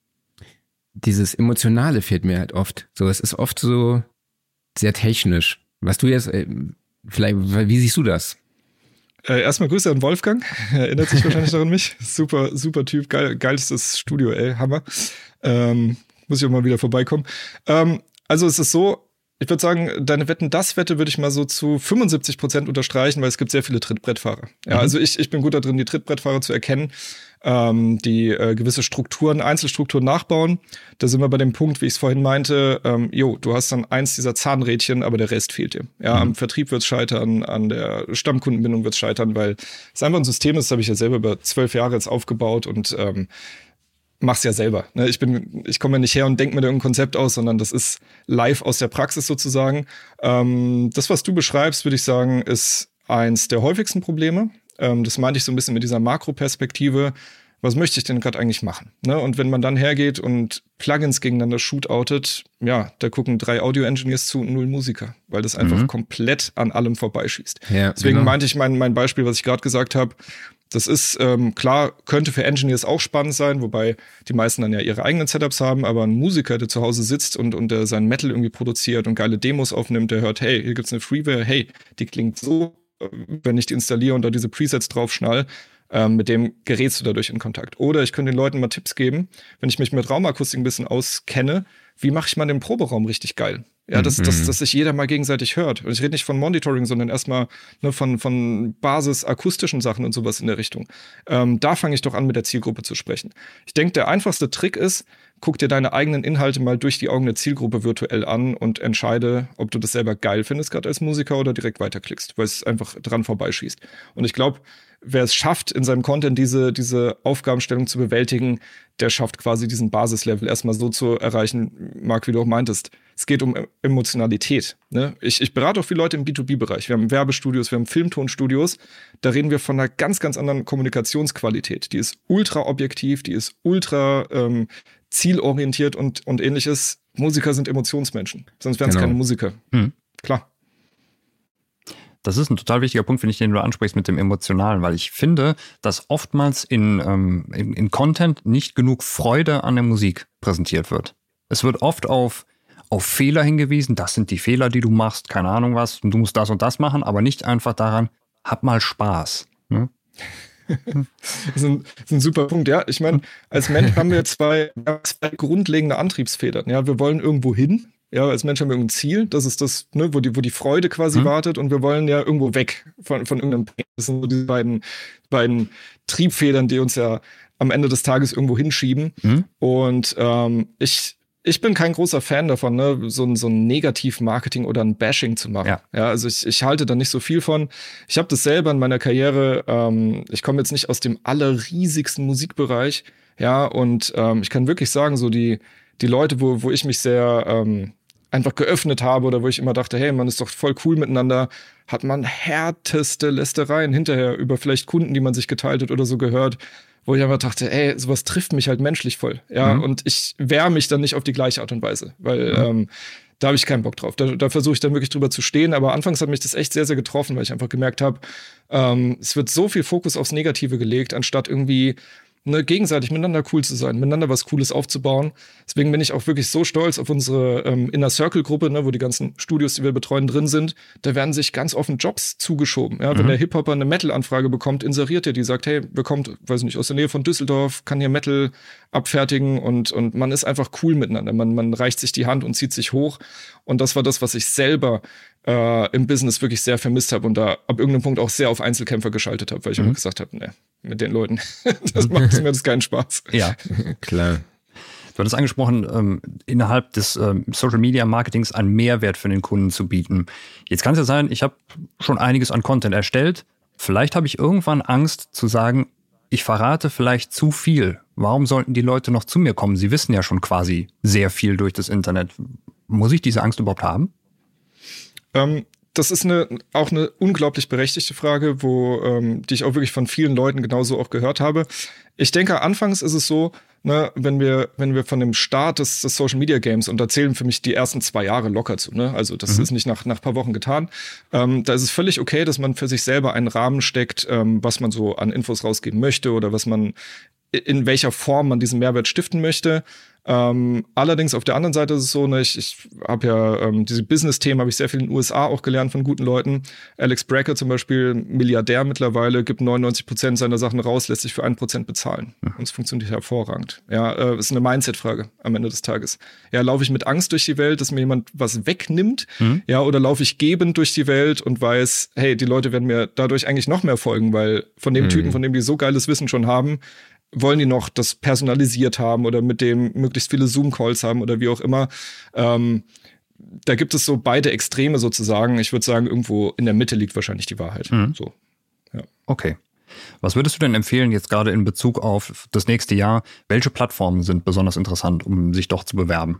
dieses Emotionale fehlt mir halt oft. So, es ist oft so sehr technisch. Was du jetzt, äh, vielleicht, wie siehst du das? Äh, erstmal Grüße an Wolfgang. Er erinnert sich wahrscheinlich noch an mich. Super, super Typ. Geil, geilstes Studio, ey. Hammer. Ähm, muss ich auch mal wieder vorbeikommen. Ähm, also es ist so, ich würde sagen, deine Wetten-das-Wette würde ich mal so zu fünfundsiebzig Prozent unterstreichen, weil es gibt sehr viele Trittbrettfahrer. Ja, mhm. also ich, ich bin gut da drin, die Trittbrettfahrer zu erkennen, ähm, die äh, gewisse Strukturen, Einzelstrukturen nachbauen. Da sind wir bei dem Punkt, wie ich es vorhin meinte, ähm, jo, du hast dann eins dieser Zahnrädchen, aber der Rest fehlt dir. Ja, mhm. am Vertrieb wird's scheitern, an der Stammkundenbindung wird's scheitern, weil es einfach ein System ist, das habe ich ja selber über zwölf Jahre jetzt aufgebaut und ähm, mach's ja selber. Ne? Ich bin, ich komme ja nicht her und denke mir da irgendein Konzept aus, sondern das ist live aus der Praxis sozusagen. Ähm, das, was du beschreibst, würde ich sagen, ist eins der häufigsten Probleme. Ähm, das meinte ich so ein bisschen mit dieser Makroperspektive. Was möchte ich denn gerade eigentlich machen? Ne? Und wenn man dann hergeht und Plugins gegeneinander shootoutet, ja, da gucken drei Audio-Engineers zu und null Musiker, weil das einfach mhm. komplett an allem vorbeischießt. Ja, Deswegen genau. meinte ich mein, mein Beispiel, was ich gerade gesagt habe, das ist, ähm, klar, könnte für Engineers auch spannend sein, wobei die meisten dann ja ihre eigenen Setups haben, aber ein Musiker, der zu Hause sitzt und, und der sein Metal irgendwie produziert und geile Demos aufnimmt, der hört, hey, hier gibt's eine Freeware, hey, die klingt so, wenn ich die installiere und da diese Presets draufschnall, ähm, mit dem gerätst du dadurch in Kontakt. Oder ich könnte den Leuten mal Tipps geben, wenn ich mich mit Raumakustik ein bisschen auskenne, wie mache ich mal den Proberaum richtig geil? Ja, dass, mhm. dass, dass sich jeder mal gegenseitig hört. Und ich rede nicht von Monitoring, sondern erstmal ne, von, von Basis-akustischen Sachen und sowas in der Richtung. Ähm, da fange ich doch an, mit der Zielgruppe zu sprechen. Ich denke, der einfachste Trick ist, guck dir deine eigenen Inhalte mal durch die Augen der Zielgruppe virtuell an und entscheide, ob du das selber geil findest, gerade als Musiker, oder direkt weiterklickst, weil es einfach dran vorbeischießt. Und ich glaube, wer es schafft, in seinem Content diese, diese Aufgabenstellung zu bewältigen, der schafft quasi diesen Basislevel erstmal so zu erreichen, Marc, wie du auch meintest. es geht um Emotionalität. Ne? Ich, ich berate auch viele Leute im B zwei B-Bereich. Wir haben Werbestudios, wir haben Filmtonstudios. Da reden wir von einer ganz, ganz anderen Kommunikationsqualität. Die ist ultra objektiv, die ist ultra ähm, zielorientiert und, und ähnliches. Musiker sind Emotionsmenschen, sonst wären es genau. keine Musiker. Mhm. Klar. Das ist ein total wichtiger Punkt, finde ich, den du ansprichst mit dem Emotionalen, weil ich finde, dass oftmals in, ähm, in, in Content nicht genug Freude an der Musik präsentiert wird. Es wird oft auf, auf Fehler hingewiesen, das sind die Fehler, die du machst, keine Ahnung was, und du musst das und das machen, aber nicht einfach daran, hab mal Spaß. Ne? Das ist, ein, das ist ein super Punkt, ja. Ich meine, als Mensch haben wir zwei, zwei grundlegende Antriebsfedern. Ja, wir wollen irgendwo hin. Ja, als Mensch haben wir irgendein Ziel, das ist das, ne, wo die, wo die Freude quasi mhm. wartet, und wir wollen ja irgendwo weg von, von irgendeinem Pain. Das sind so diese beiden, beiden Triebfedern, die uns ja am Ende des Tages irgendwo hinschieben. Mhm. Und ähm, ich, ich bin kein großer Fan davon, ne, so, so ein Negativ-Marketing oder ein Bashing zu machen. Ja, ja also ich, ich halte da nicht so viel von. Ich habe das selber in meiner Karriere, ähm, ich komme jetzt nicht aus dem allerriesigsten Musikbereich, ja, und ähm, ich kann wirklich sagen, so die Die Leute, wo, wo ich mich sehr ähm, einfach geöffnet habe oder wo ich immer dachte, hey, man ist doch voll cool miteinander, hat man härteste Lästereien hinterher über vielleicht Kunden, die man sich geteilt hat oder so gehört, wo ich einfach dachte, ey, sowas trifft mich halt menschlich voll. Ja, mhm. und ich wehre mich dann nicht auf die gleiche Art und Weise, weil mhm. ähm, da habe ich keinen Bock drauf. Da, da versuche ich dann wirklich drüber zu stehen, aber anfangs hat mich das echt sehr, sehr getroffen, weil ich einfach gemerkt habe, ähm, es wird so viel Fokus aufs Negative gelegt, anstatt irgendwie Ne, gegenseitig miteinander cool zu sein, miteinander was Cooles aufzubauen. Deswegen bin ich auch wirklich so stolz auf unsere ähm, Inner Circle-Gruppe, ne, wo die ganzen Studios, die wir betreuen, drin sind. Da werden sich ganz offen Jobs zugeschoben. Ja? Mhm. Wenn der Hip-Hopper eine Metal-Anfrage bekommt, inseriert er die, sagt, hey, wer kommt, weiß nicht, aus der Nähe von Düsseldorf, kann hier Metal abfertigen, und, und man ist einfach cool miteinander. Man, man reicht sich die Hand und zieht sich hoch. Und das war das, was ich selber äh, im Business wirklich sehr vermisst habe und da ab irgendeinem Punkt auch sehr auf Einzelkämpfer geschaltet habe, weil ich mhm. einfach gesagt habe, ne, mit den Leuten, das macht mir das keinen Spaß. Ja, klar. Du hattest angesprochen, ähm, innerhalb des ähm, Social Media Marketings einen Mehrwert für den Kunden zu bieten. Jetzt kann es ja sein, ich habe schon einiges an Content erstellt. Vielleicht habe ich irgendwann Angst zu sagen, ich verrate vielleicht zu viel. Warum sollten die Leute noch zu mir kommen? Sie wissen ja schon quasi sehr viel durch das Internet. Muss ich diese Angst überhaupt haben? Ähm, das ist eine, auch eine unglaublich berechtigte Frage, wo ähm, die ich auch wirklich von vielen Leuten genauso auch gehört habe. Ich denke, anfangs ist es so, ne, wenn wir, wenn wir von dem Start des, des Social Media Games, und da zählen für mich die ersten zwei Jahre locker zu, ne? Also das mhm. ist nicht nach, nach ein paar Wochen getan. Ähm, da ist es völlig okay, dass man für sich selber einen Rahmen steckt, ähm, was man so an Infos rausgeben möchte oder was man, in welcher Form man diesen Mehrwert stiften möchte. Ähm, allerdings auf der anderen Seite ist es so, ne, ich, ich habe ja ähm, diese Business-Themen habe ich sehr viel in den U S A auch gelernt von guten Leuten. Alex Bracker zum Beispiel, Milliardär mittlerweile, gibt neunundneunzig Prozent seiner Sachen raus, lässt sich für ein Prozent bezahlen. Mhm. Und es funktioniert hervorragend. Ja, äh, ist eine Mindset-Frage am Ende des Tages. Ja, laufe ich mit Angst durch die Welt, dass mir jemand was wegnimmt? Mhm. Ja, oder laufe ich gebend durch die Welt und weiß, hey, die Leute werden mir dadurch eigentlich noch mehr folgen, weil von dem mhm. Typen, von dem die so geiles Wissen schon haben, wollen die noch das personalisiert haben oder mit dem möglichst viele Zoom-Calls haben oder wie auch immer. Ähm, da gibt es so beide Extreme sozusagen. Ich würde sagen, irgendwo in der Mitte liegt wahrscheinlich die Wahrheit. Mhm. So, ja. Okay. Was würdest du denn empfehlen, jetzt gerade in Bezug auf das nächste Jahr? Welche Plattformen sind besonders interessant, um sich doch zu bewerben?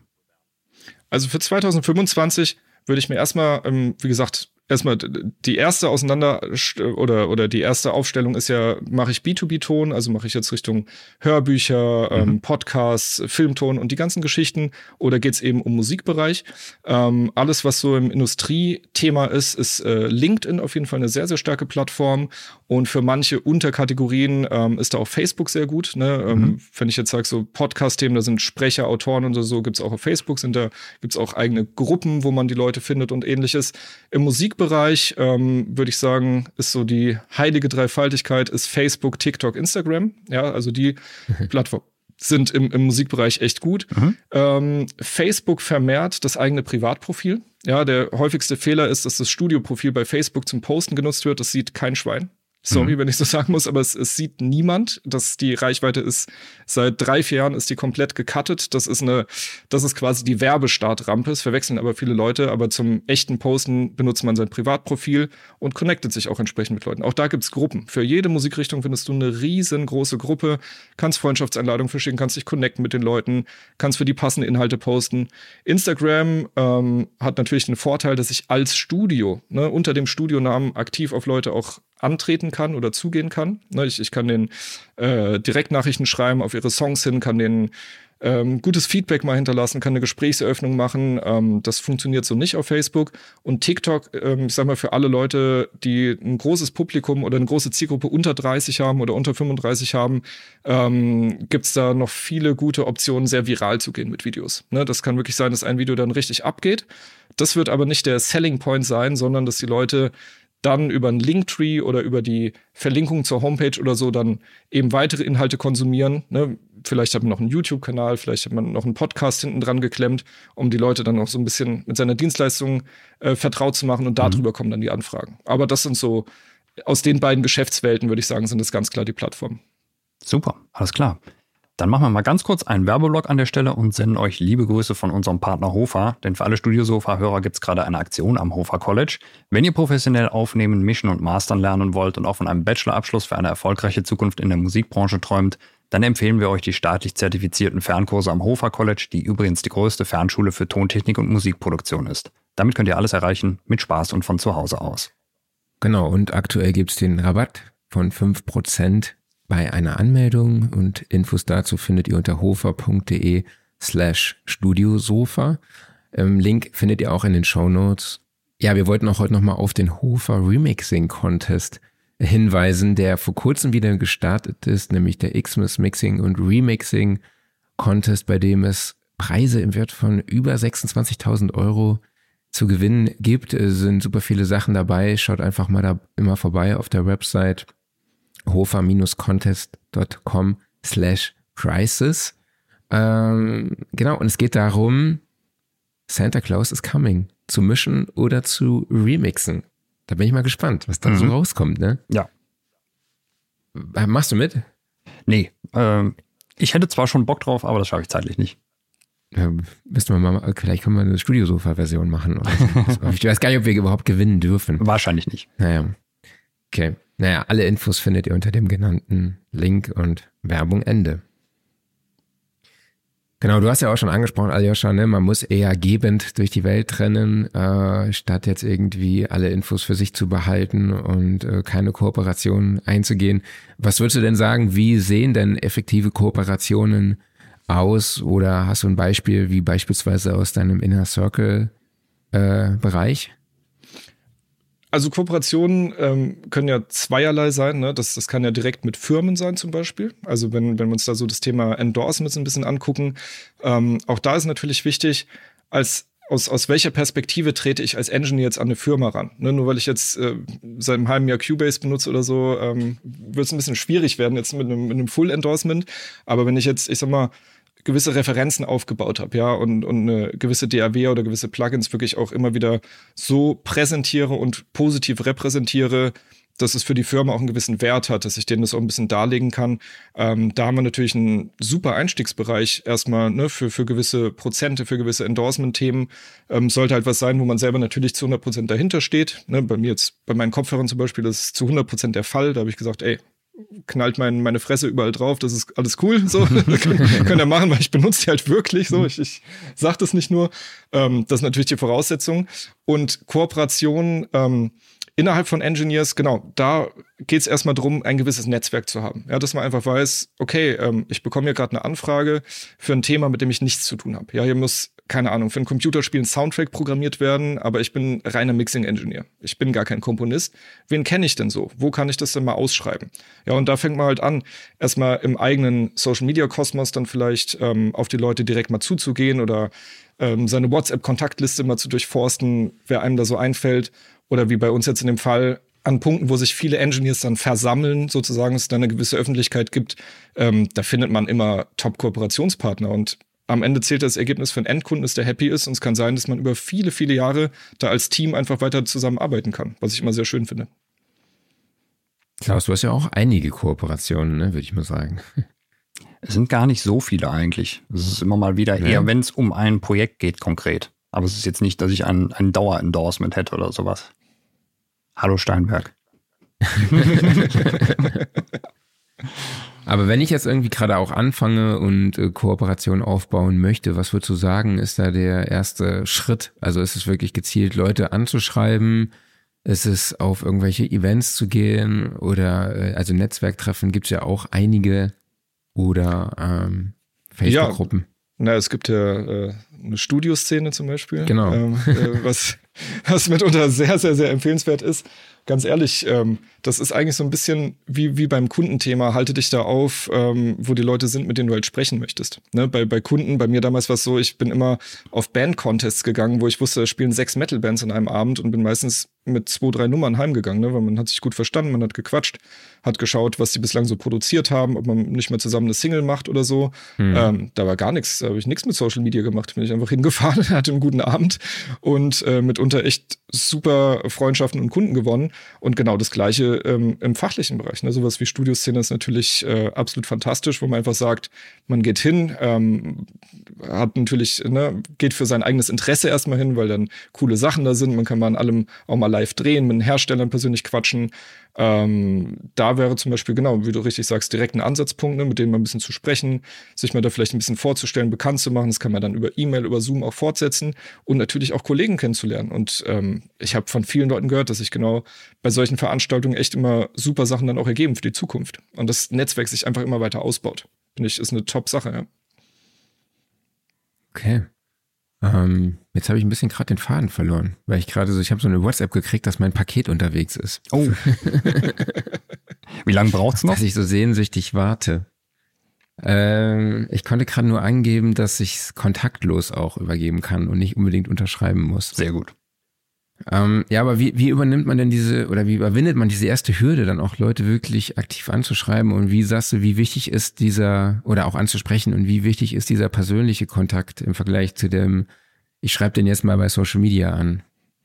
Also für zwanzig fünfundzwanzig würde ich mir erstmal, ähm, wie gesagt, erstmal die erste Auseinander oder oder die erste Aufstellung ist ja, mache ich B zwei B-Ton, also mache ich jetzt Richtung Hörbücher, mhm. ähm, Podcasts, Filmton und die ganzen Geschichten, oder geht's eben um Musikbereich? Ähm, alles, was so im Industriethema ist, ist äh, LinkedIn auf jeden Fall eine sehr, sehr starke Plattform, und für manche Unterkategorien ähm, ist da auch Facebook sehr gut. Ne? Mhm. Ähm, wenn ich jetzt sage, so Podcast-Themen, da sind Sprecher, Autoren und so, gibt's auch auf Facebook, sind da gibt's auch eigene Gruppen, wo man die Leute findet und ähnliches. Im Musikbereich ähm, würde ich sagen, ist so die heilige Dreifaltigkeit ist Facebook, TikTok, Instagram. Ja, also die mhm. Plattformen sind im, im Musikbereich echt gut. Mhm. Ähm, Facebook vermehrt das eigene Privatprofil. Ja, der häufigste Fehler ist, dass das Studioprofil bei Facebook zum Posten genutzt wird. Das sieht kein Schwein. Sorry, mhm. wenn ich so sagen muss, aber es, es sieht niemand, dass die Reichweite ist, seit drei, vier Jahren ist die komplett gecuttet. Das ist eine, das ist quasi die Werbestartrampe. Es verwechseln aber viele Leute, aber zum echten Posten benutzt man sein Privatprofil und connectet sich auch entsprechend mit Leuten. Auch da gibt's Gruppen. Für jede Musikrichtung findest du eine riesengroße Gruppe, kannst Freundschaftseinladungen verschicken, kannst dich connecten mit den Leuten, kannst für die passenden Inhalte posten. Instagram ähm, hat natürlich den Vorteil, dass ich als Studio, ne, unter dem Studionamen aktiv auf Leute auch antreten kann oder zugehen kann. Ich, ich kann den äh, Direktnachrichten schreiben auf ihre Songs hin, kann denen ähm, gutes Feedback mal hinterlassen, kann eine Gesprächseröffnung machen. Ähm, das funktioniert so nicht auf Facebook. Und TikTok, ähm, ich sag mal, für alle Leute, die ein großes Publikum oder eine große Zielgruppe unter dreißig haben oder unter fünfunddreißig haben, ähm, gibt's da noch viele gute Optionen, sehr viral zu gehen mit Videos. Ne, das kann wirklich sein, dass ein Video dann richtig abgeht. Das wird aber nicht der Selling Point sein, sondern dass die Leute dann über einen Linktree oder über die Verlinkung zur Homepage oder so dann eben weitere Inhalte konsumieren. Ne? Vielleicht hat man noch einen YouTube-Kanal, vielleicht hat man noch einen Podcast hinten dran geklemmt, um die Leute dann auch so ein bisschen mit seiner Dienstleistung äh, vertraut zu machen und darüber mhm. kommen dann die Anfragen. Aber das sind so, aus den beiden Geschäftswelten, würde ich sagen, sind das ganz klar die Plattformen. Super, alles klar. Dann machen wir mal ganz kurz einen Werbeblock an der Stelle und senden euch liebe Grüße von unserem Partner Hofer, denn für alle Studiosofa-Hörer gibt es gerade eine Aktion am Hofer College. Wenn ihr professionell aufnehmen, mischen und mastern lernen wollt und auch von einem Bachelorabschluss für eine erfolgreiche Zukunft in der Musikbranche träumt, dann empfehlen wir euch die staatlich zertifizierten Fernkurse am Hofer College, die übrigens die größte Fernschule für Tontechnik und Musikproduktion ist. Damit könnt ihr alles erreichen, mit Spaß und von zu Hause aus. Genau, und aktuell gibt es den Rabatt von fünf Prozent bei einer Anmeldung, und Infos dazu findet ihr unter hofer.de slash studiosofa. Ähm, Link findet ihr auch in den Shownotes. Ja, wir wollten auch heute nochmal auf den Hofer Remixing Contest hinweisen, der vor kurzem wieder gestartet ist, nämlich der Xmas Mixing und Remixing Contest, bei dem es Preise im Wert von über sechsundzwanzigtausend Euro zu gewinnen gibt. Es sind super viele Sachen dabei. Schaut einfach mal da immer vorbei auf der Website hofer-contest.com slash prices. Ähm, genau, und es geht darum, Santa Claus is Coming zu mischen oder zu remixen. Da bin ich mal gespannt, was da mhm. so rauskommt, ne? Ja. Machst du mit? Nee, ähm, ich hätte zwar schon Bock drauf, aber das schaffe ich zeitlich nicht. Ja, müssen wir mal, vielleicht können wir eine Studiosofa-Version machen. Oder so. Ich weiß gar nicht, ob wir überhaupt gewinnen dürfen. Wahrscheinlich nicht. Naja, okay. Naja, alle Infos findet ihr unter dem genannten Link und Werbung Ende. Genau, du hast ja auch schon angesprochen, Aljoscha, ne? Man muss eher gebend durch die Welt rennen, äh, statt jetzt irgendwie alle Infos für sich zu behalten und äh, keine Kooperationen einzugehen. Was würdest du denn sagen, wie sehen denn effektive Kooperationen aus? Oder hast du ein Beispiel, wie beispielsweise aus deinem Inner Circle äh, Bereich? Also Kooperationen ähm, können ja zweierlei sein. Ne? Das, das kann ja direkt mit Firmen sein zum Beispiel. Also wenn, wenn wir uns da so das Thema Endorsements ein bisschen angucken, ähm, auch da ist natürlich wichtig, als aus, aus welcher Perspektive trete ich als Engineer jetzt an eine Firma ran. Ne? Nur weil ich jetzt äh, seit einem halben Jahr Cubase benutze oder so, ähm, wird es ein bisschen schwierig werden jetzt mit einem, mit einem Full-Endorsement. Aber wenn ich jetzt, ich sag mal, gewisse Referenzen aufgebaut habe, ja, und, und eine gewisse D A W oder gewisse Plugins wirklich auch immer wieder so präsentiere und positiv repräsentiere, dass es für die Firma auch einen gewissen Wert hat, dass ich denen das auch ein bisschen darlegen kann. Ähm, da haben wir natürlich einen super Einstiegsbereich erstmal, ne, für, für gewisse Prozente, für gewisse Endorsement-Themen. Ähm, sollte halt was sein, wo man selber natürlich zu hundert Prozent dahinter steht. Ne, bei mir jetzt, bei meinen Kopfhörern zum Beispiel, das ist zu hundert Prozent der Fall. Da habe ich gesagt, ey, knallt mein, meine Fresse überall drauf, das ist alles cool, so, können, können wir machen, weil ich benutze die halt wirklich, so, ich, ich sag das nicht nur, ähm, das ist natürlich die Voraussetzung. Und Kooperation ähm, innerhalb von Engineers, genau, da geht es erstmal darum, ein gewisses Netzwerk zu haben, ja, dass man einfach weiß, okay, ähm, ich bekomme hier gerade eine Anfrage für ein Thema, mit dem ich nichts zu tun habe, ja, hier muss, keine Ahnung, für ein Computerspiel ein Soundtrack programmiert werden, aber ich bin reiner Mixing-Engineer. Ich bin gar kein Komponist. Wen kenne ich denn so? Wo kann ich das denn mal ausschreiben? Ja, und da fängt man halt an, erstmal im eigenen Social-Media-Kosmos dann vielleicht ähm, auf die Leute direkt mal zuzugehen oder ähm, seine WhatsApp-Kontaktliste mal zu durchforsten, wer einem da so einfällt. Oder wie bei uns jetzt in dem Fall, an Punkten, wo sich viele Engineers dann versammeln, sozusagen, es dann eine gewisse Öffentlichkeit gibt, ähm, da findet man immer Top-Kooperationspartner. Und am Ende zählt das Ergebnis für einen Endkunden, dass der happy ist. Und es kann sein, dass man über viele, viele Jahre da als Team einfach weiter zusammenarbeiten kann, was ich immer sehr schön finde. Klaus, du hast ja auch einige Kooperationen, ne, würde ich mal sagen. Es sind gar nicht so viele eigentlich. Es ist immer mal wieder eher, ja. wenn es um ein Projekt geht, konkret. Aber es ist jetzt nicht, dass ich ein, ein Dauer-Endorsement hätte oder sowas. Hallo Steinberg. Aber wenn ich jetzt irgendwie gerade auch anfange und äh, Kooperation aufbauen möchte, was würdest du sagen, ist da der erste Schritt? Also ist es wirklich gezielt, Leute anzuschreiben? Ist es auf irgendwelche Events zu gehen? Oder äh, also Netzwerktreffen gibt es ja auch einige. Oder ähm, Facebook-Gruppen. Ja, na, es gibt ja äh, eine Studioszene zum Beispiel. Genau. Ähm, äh, was, was mitunter sehr, sehr, sehr empfehlenswert ist. Ganz ehrlich, ähm, das ist eigentlich so ein bisschen wie, wie beim Kundenthema. Halte dich da auf, ähm, wo die Leute sind, mit denen du halt sprechen möchtest. Ne? Bei, bei Kunden, bei mir damals war es so, ich bin immer auf Band-Contests gegangen, wo ich wusste, da spielen sechs Metal-Bands an einem Abend und bin meistens mit zwei, drei Nummern heimgegangen, ne? Weil man hat sich gut verstanden, man hat gequatscht, hat geschaut, was die bislang so produziert haben, ob man nicht mehr zusammen eine Single macht oder so. Hm. Ähm, da war gar nichts, da habe ich nichts mit Social Media gemacht. Bin ich einfach hingefahren, hatte einen guten Abend und äh, mitunter echt super Freundschaften und Kunden gewonnen. Und genau das Gleiche ähm, im fachlichen Bereich. Ne? Sowas wie Studioszene ist natürlich äh, absolut fantastisch, wo man einfach sagt, man geht hin, ähm, hat natürlich, ne, geht für sein eigenes Interesse erstmal hin, weil dann coole Sachen da sind. Man kann mal an allem auch mal live drehen, mit den Herstellern persönlich quatschen. Ähm, da wäre zum Beispiel, genau, wie du richtig sagst, direkt ein Ansatzpunkt, ne, mit denen mal ein bisschen zu sprechen, sich mal da vielleicht ein bisschen vorzustellen, bekannt zu machen. Das kann man dann über E-Mail, über Zoom auch fortsetzen und natürlich auch Kollegen kennenzulernen. Und ähm, ich habe von vielen Leuten gehört, dass sich genau bei solchen Veranstaltungen echt immer super Sachen dann auch ergeben für die Zukunft. Und das Netzwerk sich einfach immer weiter ausbaut. Finde ich, ist eine Top-Sache, ja. Okay. Ähm, jetzt habe ich ein bisschen gerade den Faden verloren, weil ich gerade so, ich habe so eine WhatsApp gekriegt, dass mein Paket unterwegs ist. Oh. Wie lange braucht's noch? Dass ich so sehnsüchtig warte. Ähm, ich konnte gerade nur angeben, dass ich es kontaktlos auch übergeben kann und nicht unbedingt unterschreiben muss. Sehr gut. Ähm, ja, aber wie, wie übernimmt man denn diese, oder wie überwindet man diese erste Hürde, dann auch Leute wirklich aktiv anzuschreiben und wie sagst du, wie wichtig ist dieser, oder auch anzusprechen und wie wichtig ist dieser persönliche Kontakt im Vergleich zu dem, ich schreibe den jetzt mal bei Social Media an?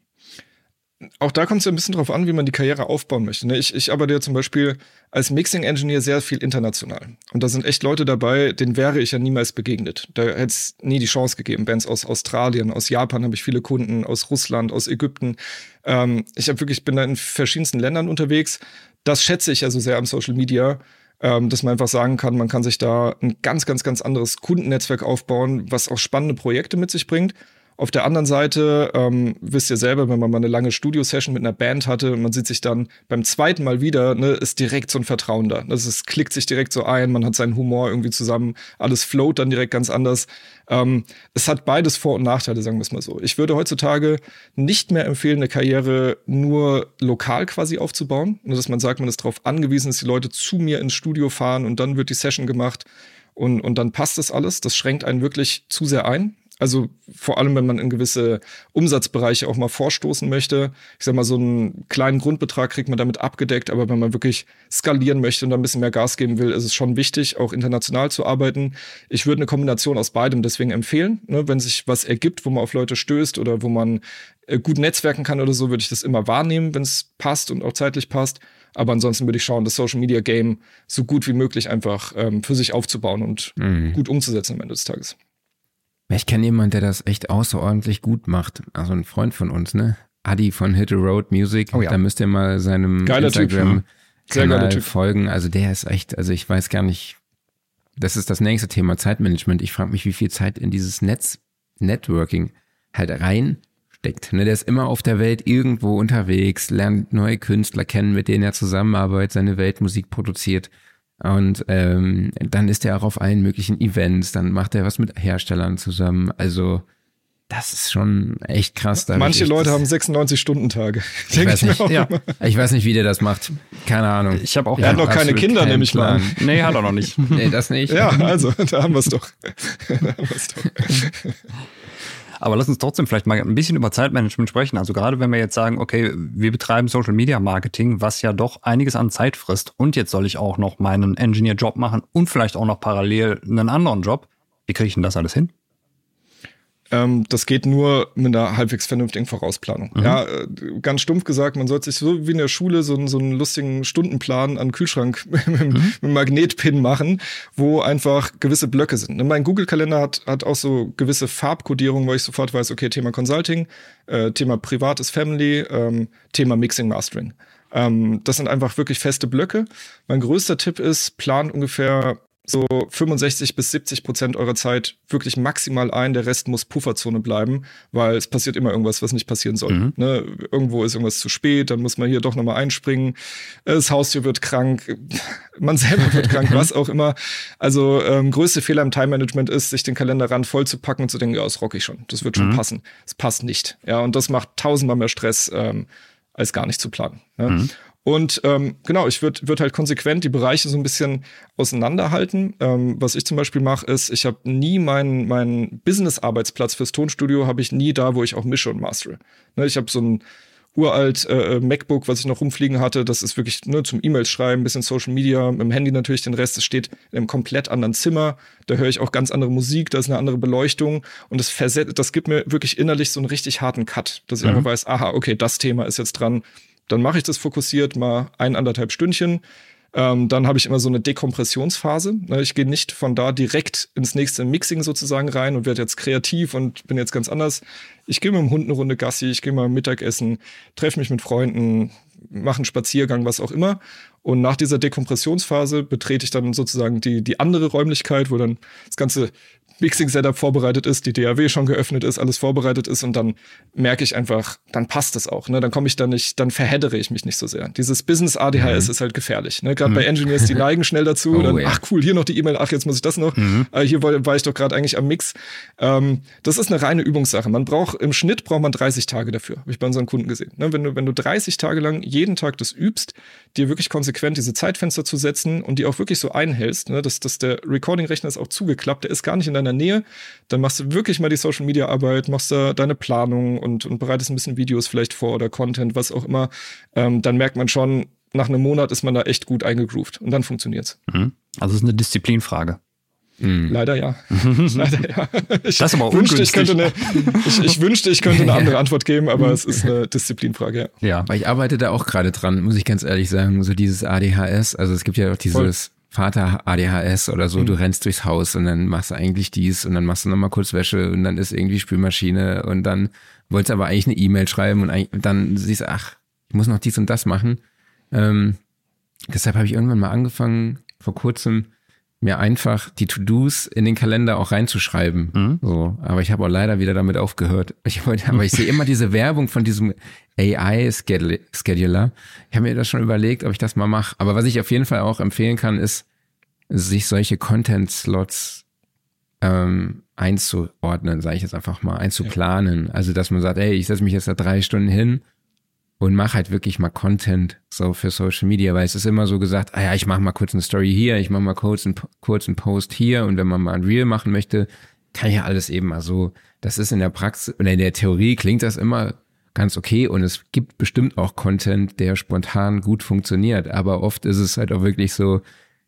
Auch da kommt es ja ein bisschen drauf an, wie man die Karriere aufbauen möchte. Ne? Ich, ich arbeite ja zum Beispiel als Mixing-Engineer sehr viel international. Und da sind echt Leute dabei, denen wäre ich ja niemals begegnet. Da hätte es nie die Chance gegeben. Bands aus Australien, aus Japan habe ich viele Kunden, aus Russland, aus Ägypten. Ähm, ich habe wirklich, bin da in verschiedensten Ländern unterwegs. Das schätze ich ja so sehr am Social Media, ähm, dass man einfach sagen kann, man kann sich da ein ganz, ganz, ganz anderes Kundennetzwerk aufbauen, was auch spannende Projekte mit sich bringt. Auf der anderen Seite, ähm, wisst ihr selber, wenn man mal eine lange Studio-Session mit einer Band hatte und man sieht sich dann beim zweiten Mal wieder, ne, ist direkt so ein Vertrauen da. Das ist, klickt sich direkt so ein, man hat seinen Humor irgendwie zusammen, alles float dann direkt ganz anders. Ähm, es hat beides Vor- und Nachteile, sagen wir es mal so. Ich würde heutzutage nicht mehr empfehlen, eine Karriere nur lokal quasi aufzubauen. Nur, dass man sagt, man ist darauf angewiesen, dass die Leute zu mir ins Studio fahren und dann wird die Session gemacht und, und dann passt das alles. Das schränkt einen wirklich zu sehr ein. Also vor allem, wenn man in gewisse Umsatzbereiche auch mal vorstoßen möchte. Ich sag mal, so einen kleinen Grundbetrag kriegt man damit abgedeckt, aber wenn man wirklich skalieren möchte und da ein bisschen mehr Gas geben will, ist es schon wichtig, auch international zu arbeiten. Ich würde eine Kombination aus beidem deswegen empfehlen, ne, wenn sich was ergibt, wo man auf Leute stößt oder wo man äh, gut netzwerken kann oder so, würde ich das immer wahrnehmen, wenn es passt und auch zeitlich passt. Aber ansonsten würde ich schauen, das Social Media Game so gut wie möglich einfach ähm, für sich aufzubauen und mhm. gut umzusetzen am Ende des Tages. Ich kenne jemanden, der das echt außerordentlich gut macht. Also ein Freund von uns, ne? Adi von Hit the Road Music. Oh ja. Da müsst ihr mal seinem Instagram-Kanal folgen. Also der ist echt, also ich weiß gar nicht, das ist das nächste Thema, Zeitmanagement. Ich frage mich, wie viel Zeit in dieses Netz, Networking halt reinsteckt. Ne? Der ist immer auf der Welt irgendwo unterwegs, lernt neue Künstler kennen, mit denen er zusammenarbeitet, seine Weltmusik produziert. Und ähm, dann ist er auch auf allen möglichen Events, dann macht er was mit Herstellern zusammen. Also das ist schon echt krass. Da Manche Leute haben sechsundneunzig-Stunden-Tage. Ich, ich, weiß nicht, ja. ich weiß nicht, wie der das macht. Keine Ahnung. Ich habe auch er hat noch keine Kinder, nehme ich mal an. Nee, hat er noch nicht. Nee, das nicht. Ja, also, da haben wir es doch. Da haben wir's doch. Aber lass uns trotzdem vielleicht mal ein bisschen über Zeitmanagement sprechen. Also gerade wenn wir jetzt sagen, okay, wir betreiben Social Media Marketing, was ja doch einiges an Zeit frisst und jetzt soll ich auch noch meinen Engineer-Job machen und vielleicht auch noch parallel einen anderen Job. Wie kriege ich denn das alles hin? Ähm, das geht nur mit einer halbwegs vernünftigen Vorausplanung. Mhm. Ja, äh, ganz stumpf gesagt, man sollte sich so wie in der Schule so, so einen lustigen Stundenplan an den Kühlschrank mit, mhm. mit einem Magnetpin machen, wo einfach gewisse Blöcke sind. Mein Google-Kalender hat, hat auch so gewisse Farbkodierungen, wo ich sofort weiß, okay, Thema Consulting, äh, Thema Privates Family, ähm, Thema Mixing, Mastering. Ähm, das sind einfach wirklich feste Blöcke. Mein größter Tipp ist, plan ungefähr so fünfundsechzig bis siebzig Prozent eurer Zeit wirklich maximal ein. Der Rest muss Pufferzone bleiben, weil es passiert immer irgendwas, was nicht passieren soll. Mhm. Ne? Irgendwo ist irgendwas zu spät, dann muss man hier doch nochmal einspringen. Das Haustier wird krank, man selber wird krank, was auch immer. Also ähm, größte Fehler im Time-Management ist, sich den Kalenderrand voll zu packen und zu denken, ja, das rock ich schon. Das wird schon mhm. passen. Es passt nicht. Ja, und das macht tausendmal mehr Stress, ähm, als gar nicht zu planen. Ja? Mhm. Und ähm, genau, ich würde würd halt konsequent die Bereiche so ein bisschen auseinanderhalten. Ähm, was ich zum Beispiel mache, ist, ich habe nie meinen meinen Business-Arbeitsplatz fürs Tonstudio, habe ich nie da, wo ich auch mische und mastere. Ne, ich habe so ein uralt äh, MacBook, was ich noch rumfliegen hatte. Das ist wirklich nur zum E-Mails schreiben, bisschen Social Media, mit dem Handy natürlich den Rest. Es steht in einem komplett anderen Zimmer. Da höre ich auch ganz andere Musik, da ist eine andere Beleuchtung. Und das versetzt, das gibt mir wirklich innerlich so einen richtig harten Cut, dass ich mhm. einfach weiß, aha, okay, das Thema ist jetzt dran. Dann mache ich das fokussiert mal ein, anderthalb Stündchen. Ähm, dann habe ich immer so eine Dekompressionsphase. Ich gehe nicht von da direkt ins nächste Mixing sozusagen rein und werde jetzt kreativ und bin jetzt ganz anders. Ich gehe mit dem Hund eine Runde Gassi, ich gehe mal Mittagessen, treffe mich mit Freunden, mache einen Spaziergang, was auch immer. Und nach dieser Dekompressionsphase betrete ich dann sozusagen die, die andere Räumlichkeit, wo dann das ganze Mixing-Setup vorbereitet ist, die D A W schon geöffnet ist, alles vorbereitet ist und dann merke ich einfach, dann passt es auch. Ne? Dann komme ich da nicht, dann verheddere ich mich nicht so sehr. Dieses Business-A D H S mhm. ist halt gefährlich. Ne? Gerade mhm. bei Engineers, die neigen schnell dazu. Oh, dann, ja. Ach cool, hier noch die E-Mail, ach jetzt muss ich das noch. Mhm. Äh, hier war, war ich doch gerade eigentlich am Mix. Ähm, das ist eine reine Übungssache. Man braucht, im Schnitt braucht man dreißig Tage dafür, habe ich bei unseren Kunden gesehen. Ne? Wenn du, wenn du dreißig Tage lang jeden Tag das übst, dir wirklich konsequent diese Zeitfenster zu setzen und die auch wirklich so einhältst, ne? dass, dass der Recording-Rechner ist auch zugeklappt, der ist gar nicht in deiner Nähe, dann machst du wirklich mal die Social-Media-Arbeit, machst da deine Planung und, und bereitest ein bisschen Videos vielleicht vor oder Content, was auch immer. Ähm, dann merkt man schon, nach einem Monat ist man da echt gut eingegroovt und dann funktioniert's. Mhm. Also es ist eine Disziplinfrage. Mhm. Leider ja. Leider ja. Ich das ist aber wünschte, ich könnte eine, ich, ich wünschte, ich könnte eine andere Antwort geben, aber es ist eine Disziplinfrage, ja. Ja, weil ich arbeite da auch gerade dran, muss ich ganz ehrlich sagen, so dieses A D H S, also es gibt ja auch dieses Voll. Vater-A D H S oder so, mhm. du rennst durchs Haus und dann machst du eigentlich dies und dann machst du nochmal kurz Wäsche und dann ist irgendwie Spülmaschine und dann wolltest du aber eigentlich eine E-Mail schreiben und dann siehst du, ach, ich muss noch dies und das machen. Ähm, deshalb habe ich irgendwann mal angefangen, vor kurzem, mir einfach die To-Dos in den Kalender auch reinzuschreiben. Mhm. So, aber ich habe auch leider wieder damit aufgehört. Ich wollte, aber ich sehe immer diese Werbung von diesem A I-Scheduler. Ich habe mir das schon überlegt, ob ich das mal mache. Aber was ich auf jeden Fall auch empfehlen kann, ist, sich solche Content-Slots ähm, einzuordnen, sage ich jetzt einfach mal, einzuplanen. Also, dass man sagt, ey, ich setze mich jetzt da drei Stunden hin und mach halt wirklich mal Content so für Social Media, weil es ist immer so gesagt, ah ja, ich mache mal kurz eine Story hier, ich mache mal kurz einen, kurz einen Post hier und wenn man mal ein Reel machen möchte, kann ja alles eben mal so. Das ist in der Praxis oder in der Theorie klingt das immer ganz okay und es gibt bestimmt auch Content, der spontan gut funktioniert, aber oft ist es halt auch wirklich so,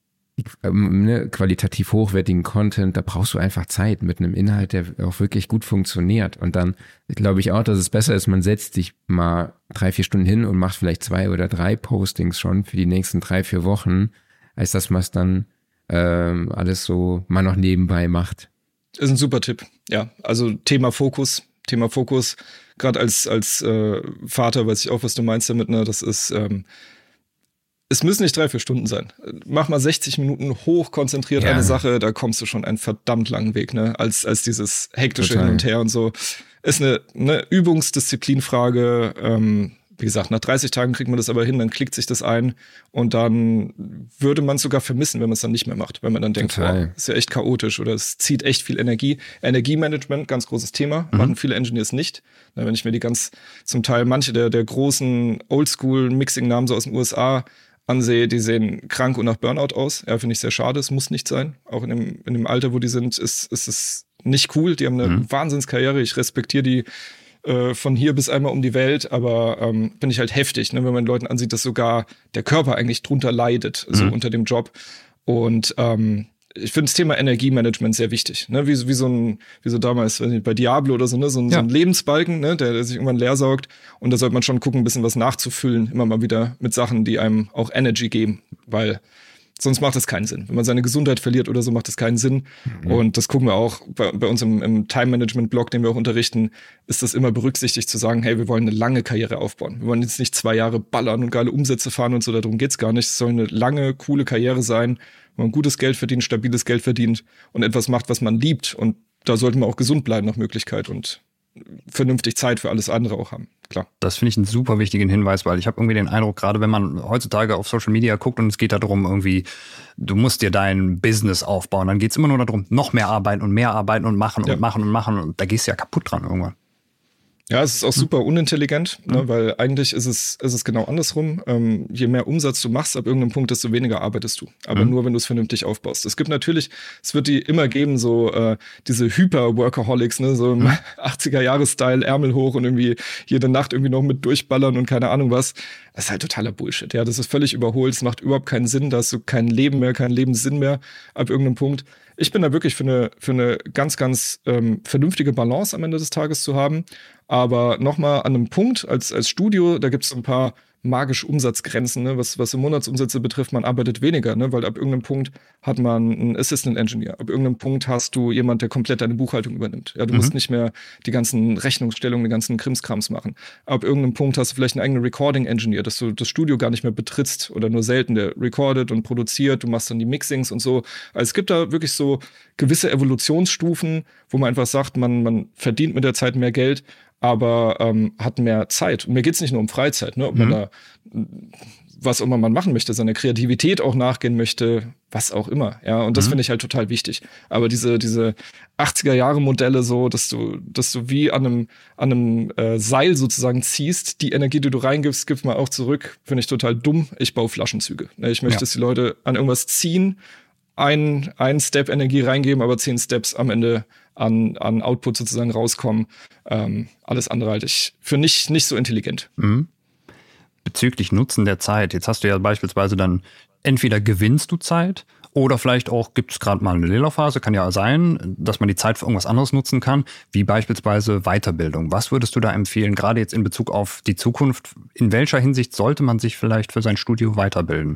ne, qualitativ hochwertigen Content, da brauchst du einfach Zeit mit einem Inhalt, der auch wirklich gut funktioniert. Und dann glaube ich auch, dass es besser ist, man setzt sich mal drei, vier Stunden hin und macht vielleicht zwei oder drei Postings schon für die nächsten drei, vier Wochen, als dass man es dann ähm, alles so mal noch nebenbei macht. Ist ein super Tipp, ja. Also Thema Fokus, Thema Fokus, gerade als, als äh, Vater weiß ich auch, was du meinst damit, ne? Das ist ähm, es müssen nicht drei, vier Stunden sein. Mach mal sechzig Minuten hochkonzentriert ja. eine Sache, da kommst du schon einen verdammt langen Weg, ne? Als, als dieses hektische Total. Hin und Her und so. Ist eine, eine Übungsdisziplinfrage. Ähm, wie gesagt, nach dreißig Tagen kriegt man das aber hin, dann klickt sich das ein und dann würde man es sogar vermissen, wenn man es dann nicht mehr macht. Wenn man dann denkt, boah, ist ja echt chaotisch oder es zieht echt viel Energie. Energiemanagement, ganz großes Thema, mhm. machen viele Engineers nicht. Wenn ich mir die ganz, zum Teil manche der, der großen Oldschool-Mixing-Namen so aus den U S A ansehe, die sehen krank und nach Burnout aus. Ja, finde ich sehr schade, es muss nicht sein. Auch in dem, in dem Alter, wo die sind, ist, ist es nicht cool. Die haben eine mhm. Wahnsinnskarriere. Ich respektiere die äh, von hier bis einmal um die Welt, aber ähm, finde ich halt heftig, ne, wenn man Leuten ansieht, dass sogar der Körper eigentlich drunter leidet, mhm. so unter dem Job. Und ähm, ich finde das Thema Energiemanagement sehr wichtig. Ne? Wie, wie so ein, wie so damals weiß nicht, bei Diablo oder so, ne? so, ein, ja. so ein Lebensbalken, ne? der, der sich irgendwann leer saugt. Und da sollte man schon gucken, ein bisschen was nachzufüllen, immer mal wieder mit Sachen, die einem auch Energy geben, weil sonst macht das keinen Sinn. Wenn man seine Gesundheit verliert oder so, macht das keinen Sinn. Mhm. Und das gucken wir auch bei, bei uns im, im Time-Management-Blog, den wir auch unterrichten, ist das immer berücksichtigt zu sagen, hey, wir wollen eine lange Karriere aufbauen. Wir wollen jetzt nicht zwei Jahre ballern und geile Umsätze fahren und so, darum geht's gar nicht. Es soll eine lange, coole Karriere sein, wo man gutes Geld verdient, stabiles Geld verdient und etwas macht, was man liebt. Und da sollten wir auch gesund bleiben nach Möglichkeit und vernünftig Zeit für alles andere auch haben. Klar. Das finde ich einen super wichtigen Hinweis, weil ich habe irgendwie den Eindruck, gerade wenn man heutzutage auf Social Media guckt und es geht darum, irgendwie, du musst dir dein Business aufbauen, dann geht es immer nur darum, noch mehr arbeiten und mehr arbeiten und machen und ja. machen und machen und da gehst du ja kaputt dran irgendwann. Ja, es ist auch super unintelligent, mhm. ne, weil eigentlich ist es, ist es genau andersrum. Ähm, je mehr Umsatz du machst, ab irgendeinem Punkt, desto weniger arbeitest du. Aber mhm. nur, wenn du es vernünftig aufbaust. Es gibt natürlich, es wird die immer geben, so äh, diese Hyper-Workaholics, ne, so im mhm. achtziger-Jahres-Style, Ärmel hoch und irgendwie jede Nacht irgendwie noch mit durchballern und keine Ahnung was. Das ist halt totaler Bullshit. Ja, das ist völlig überholt. Es macht überhaupt keinen Sinn. Da hast du kein Leben mehr, keinen Lebenssinn mehr ab irgendeinem Punkt. Ich bin da wirklich für eine, für eine ganz, ganz ähm, vernünftige Balance am Ende des Tages zu haben. Aber nochmal an einem Punkt, als, als Studio, da gibt es ein paar magische Umsatzgrenzen, ne? was, was die Monatsumsätze betrifft, man arbeitet weniger, ne? Weil ab irgendeinem Punkt hat man einen Assistant Engineer, ab irgendeinem Punkt hast du jemand, der komplett deine Buchhaltung übernimmt. Ja, du mhm. musst nicht mehr die ganzen Rechnungsstellungen, die ganzen Krimskrams machen. Ab irgendeinem Punkt hast du vielleicht einen eigenen Recording Engineer, dass du das Studio gar nicht mehr betrittst oder nur selten, der recordet und produziert, du machst dann die Mixings und so. Also es gibt da wirklich so gewisse Evolutionsstufen, wo man einfach sagt, man, man verdient mit der Zeit mehr Geld, aber ähm, hat mehr Zeit. Und mir geht's nicht nur um Freizeit, ne? Ob man mhm. da, was auch immer man machen möchte, seiner Kreativität auch nachgehen möchte, was auch immer. Ja, und das mhm. finde ich halt total wichtig. Aber diese, diese achtziger-Jahre-Modelle so, dass du, dass du wie an einem, an einem äh, Seil sozusagen ziehst, die Energie, die du reingibst, gibst mal auch zurück, finde ich total dumm. Ich baue Flaschenzüge. Ich möchte, ja. dass die Leute an irgendwas ziehen, ein, ein Step Energie reingeben, aber zehn Steps am Ende an, an Output sozusagen rauskommen. Ähm, alles andere halte ich für nicht, nicht so intelligent. Mhm. Bezüglich Nutzen der Zeit. Jetzt hast du ja beispielsweise dann, entweder gewinnst du Zeit oder vielleicht auch gibt es gerade mal eine Leerlaufphase, kann ja sein, dass man die Zeit für irgendwas anderes nutzen kann, wie beispielsweise Weiterbildung. Was würdest du da empfehlen, gerade jetzt in Bezug auf die Zukunft? In welcher Hinsicht sollte man sich vielleicht für sein Studio weiterbilden?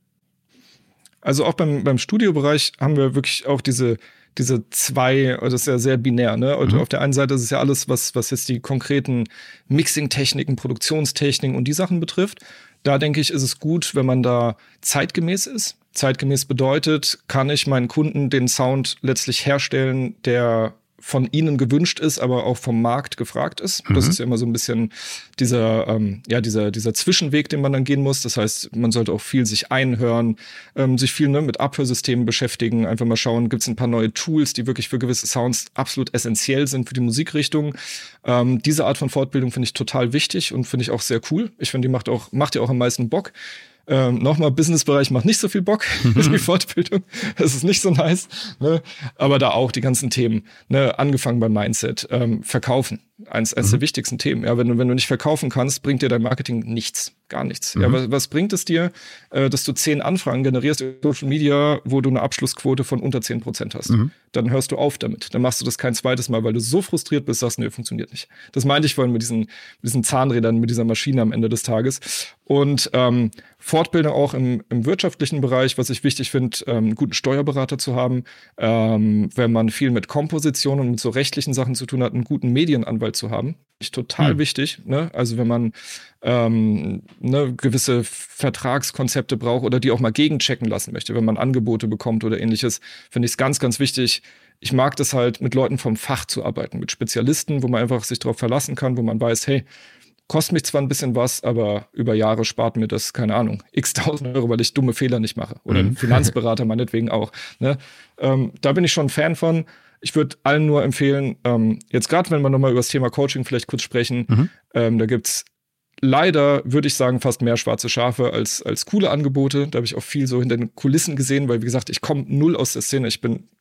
Also auch beim, beim Studiobereich haben wir wirklich auch diese, diese zwei, das ist ja sehr binär, ne? Und mhm. auf der einen Seite ist es ja alles, was, was jetzt die konkreten Mixing-Techniken, Produktionstechniken und die Sachen betrifft. Da denke ich, ist es gut, wenn man da zeitgemäß ist. Zeitgemäß bedeutet, kann ich meinen Kunden den Sound letztlich herstellen, der von ihnen gewünscht ist, aber auch vom Markt gefragt ist. Mhm. Das ist ja immer so ein bisschen dieser, ähm, ja, dieser, dieser Zwischenweg, den man dann gehen muss. Das heißt, man sollte auch viel sich einhören, ähm, sich viel ne, mit Abhörsystemen beschäftigen, einfach mal schauen, gibt es ein paar neue Tools, die wirklich für gewisse Sounds absolut essentiell sind für die Musikrichtung. Ähm, diese Art von Fortbildung finde ich total wichtig und finde ich auch sehr cool. Ich finde, die macht auch, macht ja auch am meisten Bock. Ähm, Nochmal, Businessbereich macht nicht so viel Bock, die Fortbildung. Das ist nicht so nice. Ne? Aber da auch die ganzen Themen, ne? Angefangen beim Mindset, ähm, Verkaufen. Eins, eins mhm. der wichtigsten Themen. Ja, wenn du, wenn du nicht verkaufen kannst, bringt dir dein Marketing nichts. Gar nichts. Mhm. Ja, was, was bringt es dir, äh, dass du zehn Anfragen generierst in Social Media, wo du eine Abschlussquote von unter zehn Prozent hast? Mhm. Dann hörst du auf damit. Dann machst du das kein zweites Mal, weil du so frustriert bist, sagst, nee, funktioniert nicht. Das meinte ich vorhin mit diesen, mit diesen Zahnrädern, mit dieser Maschine am Ende des Tages. Und ähm, Fortbildung auch im, im wirtschaftlichen Bereich, was ich wichtig finde, ähm, einen guten Steuerberater zu haben. Ähm, wenn man viel mit Komposition und mit so rechtlichen Sachen zu tun hat, einen guten Medienanwalt zu haben. Ist total hm. wichtig. Ne? Also wenn man ähm, ne, gewisse Vertragskonzepte braucht oder die auch mal gegenchecken lassen möchte, wenn man Angebote bekommt oder ähnliches, finde ich es ganz, ganz wichtig. Ich mag das halt, mit Leuten vom Fach zu arbeiten, mit Spezialisten, wo man einfach sich drauf verlassen kann, wo man weiß, hey, kostet mich zwar ein bisschen was, aber über Jahre spart mir das, keine Ahnung, x tausend Euro, weil ich dumme Fehler nicht mache. Oder ein Finanzberater meinetwegen auch. Ne? Ähm, da bin ich schon ein Fan von. Ich würde allen nur empfehlen, ähm, jetzt gerade, wenn wir nochmal über das Thema Coaching vielleicht kurz sprechen, mhm. ähm, da gibt's leider, würde ich sagen, fast mehr schwarze Schafe als, als coole Angebote. Da habe ich auch viel so hinter den Kulissen gesehen, weil, wie gesagt, ich komme null aus der Szene. Ich bin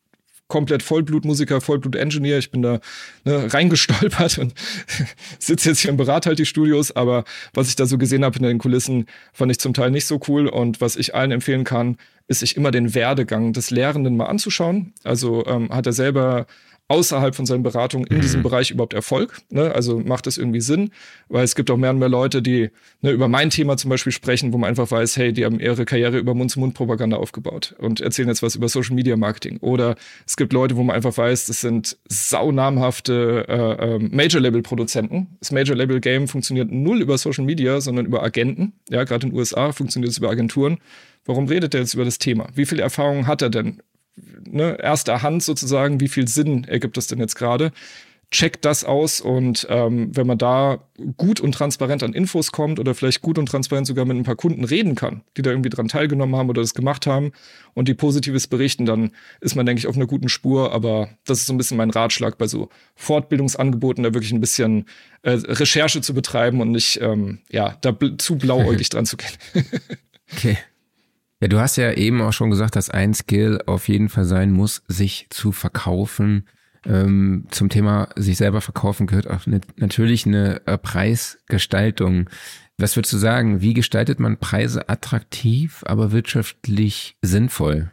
komplett Vollblutmusiker, Vollblut-Engineer. Ich bin da ne, reingestolpert und sitze jetzt hier im Berater-Studios. Aber was ich da so gesehen habe in den Kulissen, fand ich zum Teil nicht so cool. Und was ich allen empfehlen kann, ist, sich immer den Werdegang des Lehrenden mal anzuschauen. Also ähm, hat er selber außerhalb von seinen Beratungen in diesem Bereich überhaupt Erfolg? Ne? Also macht das irgendwie Sinn? Weil es gibt auch mehr und mehr Leute, die ne, über mein Thema zum Beispiel sprechen, wo man einfach weiß, hey, die haben ihre Karriere über Mund-zu-Mund-Propaganda aufgebaut und erzählen jetzt was über Social-Media-Marketing. Oder es gibt Leute, wo man einfach weiß, das sind saunamhafte äh, äh, Major-Label-Produzenten. Das Major-Label-Game funktioniert null über Social-Media, sondern über Agenten. Ja, gerade in den U S A funktioniert es über Agenturen. Warum redet er jetzt über das Thema? Wie viel Erfahrung hat er denn? Ne, erster Hand sozusagen, wie viel Sinn ergibt das denn jetzt gerade? Checkt das aus und ähm, wenn man da gut und transparent an Infos kommt oder vielleicht gut und transparent sogar mit ein paar Kunden reden kann, die da irgendwie dran teilgenommen haben oder das gemacht haben und die Positives berichten, dann ist man, denke ich, auf einer guten Spur. Aber das ist so ein bisschen mein Ratschlag bei so Fortbildungsangeboten, da wirklich ein bisschen äh, Recherche zu betreiben und nicht ähm, ja da bl- zu blauäugig dran zu gehen. Okay. Ja, du hast ja eben auch schon gesagt, dass ein Skill auf jeden Fall sein muss, sich zu verkaufen. Ähm, zum Thema sich selber verkaufen gehört auch ne, natürlich eine äh, Preisgestaltung. Was würdest du sagen, wie gestaltet man Preise attraktiv, aber wirtschaftlich sinnvoll?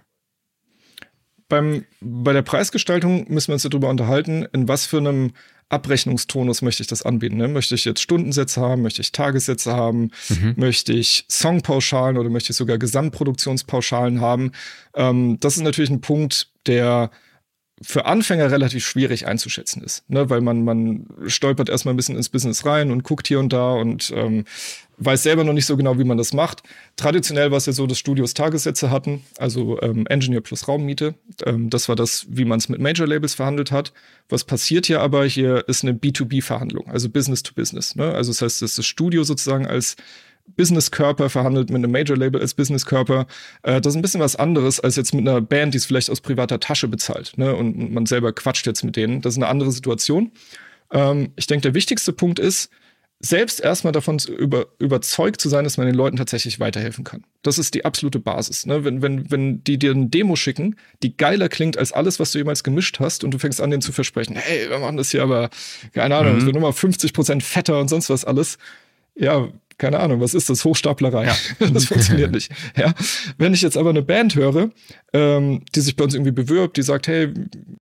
Beim, bei der Preisgestaltung müssen wir uns darüber unterhalten, in was für einem Abrechnungstonus möchte ich das anbieten. Ne? Möchte ich jetzt Stundensätze haben? Möchte ich Tagessätze haben? Mhm. Möchte ich Songpauschalen oder möchte ich sogar Gesamtproduktionspauschalen haben? Ähm, das ist natürlich ein Punkt, der für Anfänger relativ schwierig einzuschätzen ist, ne? Weil man, man stolpert erstmal ein bisschen ins Business rein und guckt hier und da und ähm, weiß selber noch nicht so genau, wie man das macht. Traditionell war es ja so, dass Studios Tagessätze hatten, also ähm, Engineer plus Raummiete. Ähm, das war das, wie man es mit Major-Labels verhandelt hat. Was passiert hier aber? Hier ist eine B to B-Verhandlung, also Business to Business. Ne? Also das heißt, dass das Studio sozusagen als Business-Körper verhandelt mit einem Major-Label als Business-Körper. Äh, das ist ein bisschen was anderes als jetzt mit einer Band, die es vielleicht aus privater Tasche bezahlt. Ne? Und man selber quatscht jetzt mit denen. Das ist eine andere Situation. Ähm, ich denke, der wichtigste Punkt ist, selbst erstmal davon zu über, überzeugt zu sein, dass man den Leuten tatsächlich weiterhelfen kann. Das ist die absolute Basis. Ne? Wenn, wenn, wenn die dir eine Demo schicken, die geiler klingt als alles, was du jemals gemischt hast und du fängst an, denen zu versprechen, hey, wir machen das hier aber, keine Ahnung, es wird nur mal fünfzig Prozent fetter und sonst was alles. Ja, keine Ahnung, was ist das? Hochstaplerei. Ja. Das funktioniert nicht. Ja. Wenn ich jetzt aber eine Band höre, ähm, die sich bei uns irgendwie bewirbt, die sagt, hey,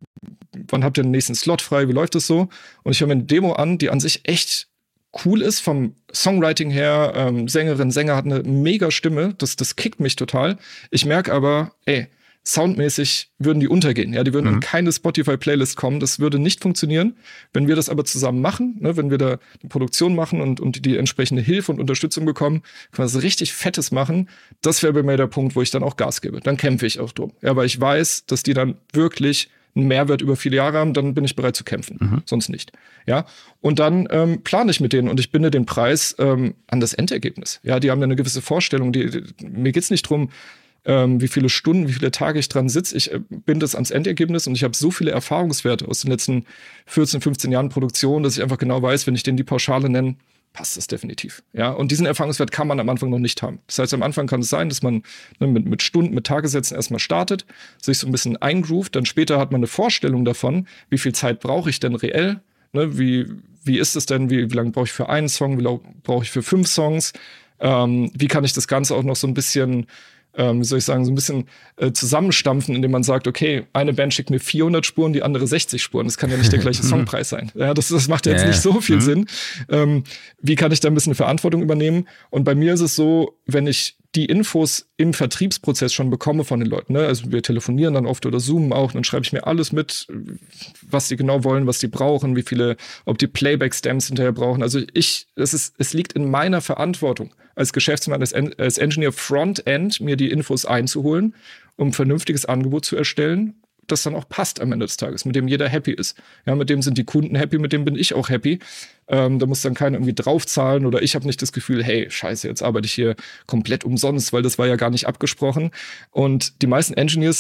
wann habt ihr den nächsten Slot frei? Wie läuft das so? Und ich höre mir eine Demo an, die an sich echt cool ist vom Songwriting her. Ähm, Sängerin, Sänger hat eine mega Stimme. Das, das kickt mich total. Ich merke aber, ey, soundmäßig würden die untergehen. Ja, die würden mhm. in keine Spotify-Playlist kommen. Das würde nicht funktionieren. Wenn wir das aber zusammen machen, ne, wenn wir da eine Produktion machen und, und die, die entsprechende Hilfe und Unterstützung bekommen, können wir was richtig Fettes machen. Das wäre bei mir der Punkt, wo ich dann auch Gas gebe. Dann kämpfe ich auch drum. Ja, weil ich weiß, dass die dann wirklich einen Mehrwert über viele Jahre haben, dann bin ich bereit zu kämpfen. Mhm. Sonst nicht. Ja, und dann ähm, plane ich mit denen und ich binde den Preis ähm, an das Endergebnis. Ja, die haben eine gewisse Vorstellung. Die, die, mir geht's nicht drum, Ähm, wie viele Stunden, wie viele Tage ich dran sitze. Ich äh, binde es ans Endergebnis und ich habe so viele Erfahrungswerte aus den letzten vierzehn, fünfzehn Jahren Produktion, dass ich einfach genau weiß, wenn ich denen die Pauschale nenne, passt das definitiv. Ja, und diesen Erfahrungswert kann man am Anfang noch nicht haben. Das heißt, am Anfang kann es sein, dass man ne, mit, mit Stunden, mit Tagessätzen erstmal startet, sich so ein bisschen eingroovt, dann später hat man eine Vorstellung davon, wie viel Zeit brauche ich denn reell, ne, wie, wie ist es denn, wie, wie lange brauche ich für einen Song, wie lange brauche ich für fünf Songs, ähm, wie kann ich das Ganze auch noch so ein bisschen Ähm, wie soll ich sagen, so ein bisschen äh, zusammenstampfen, indem man sagt, okay, eine Band schickt mir vierhundert Spuren, die andere sechzig Spuren. Das kann ja nicht der gleiche Songpreis sein. Ja, das, das macht ja jetzt yeah. nicht so viel mhm. Sinn. Ähm, wie kann ich da ein bisschen Verantwortung übernehmen? Und bei mir ist es so, wenn ich die Infos im Vertriebsprozess schon bekomme von den Leuten, ne? Also wir telefonieren dann oft oder zoomen auch, dann schreibe ich mir alles mit, was die genau wollen, was die brauchen, wie viele, ob die Playback-Stamps hinterher brauchen. Also ich, es ist, es liegt in meiner Verantwortung als Geschäftsmann, als, en- als Engineer Frontend, mir die Infos einzuholen, um ein vernünftiges Angebot zu erstellen, das dann auch passt am Ende des Tages, mit dem jeder happy ist. Ja, mit dem sind die Kunden happy, mit dem bin ich auch happy. Ähm, da muss dann keiner irgendwie draufzahlen oder ich habe nicht das Gefühl, hey, scheiße, jetzt arbeite ich hier komplett umsonst, weil das war ja gar nicht abgesprochen. Und die meisten Engineers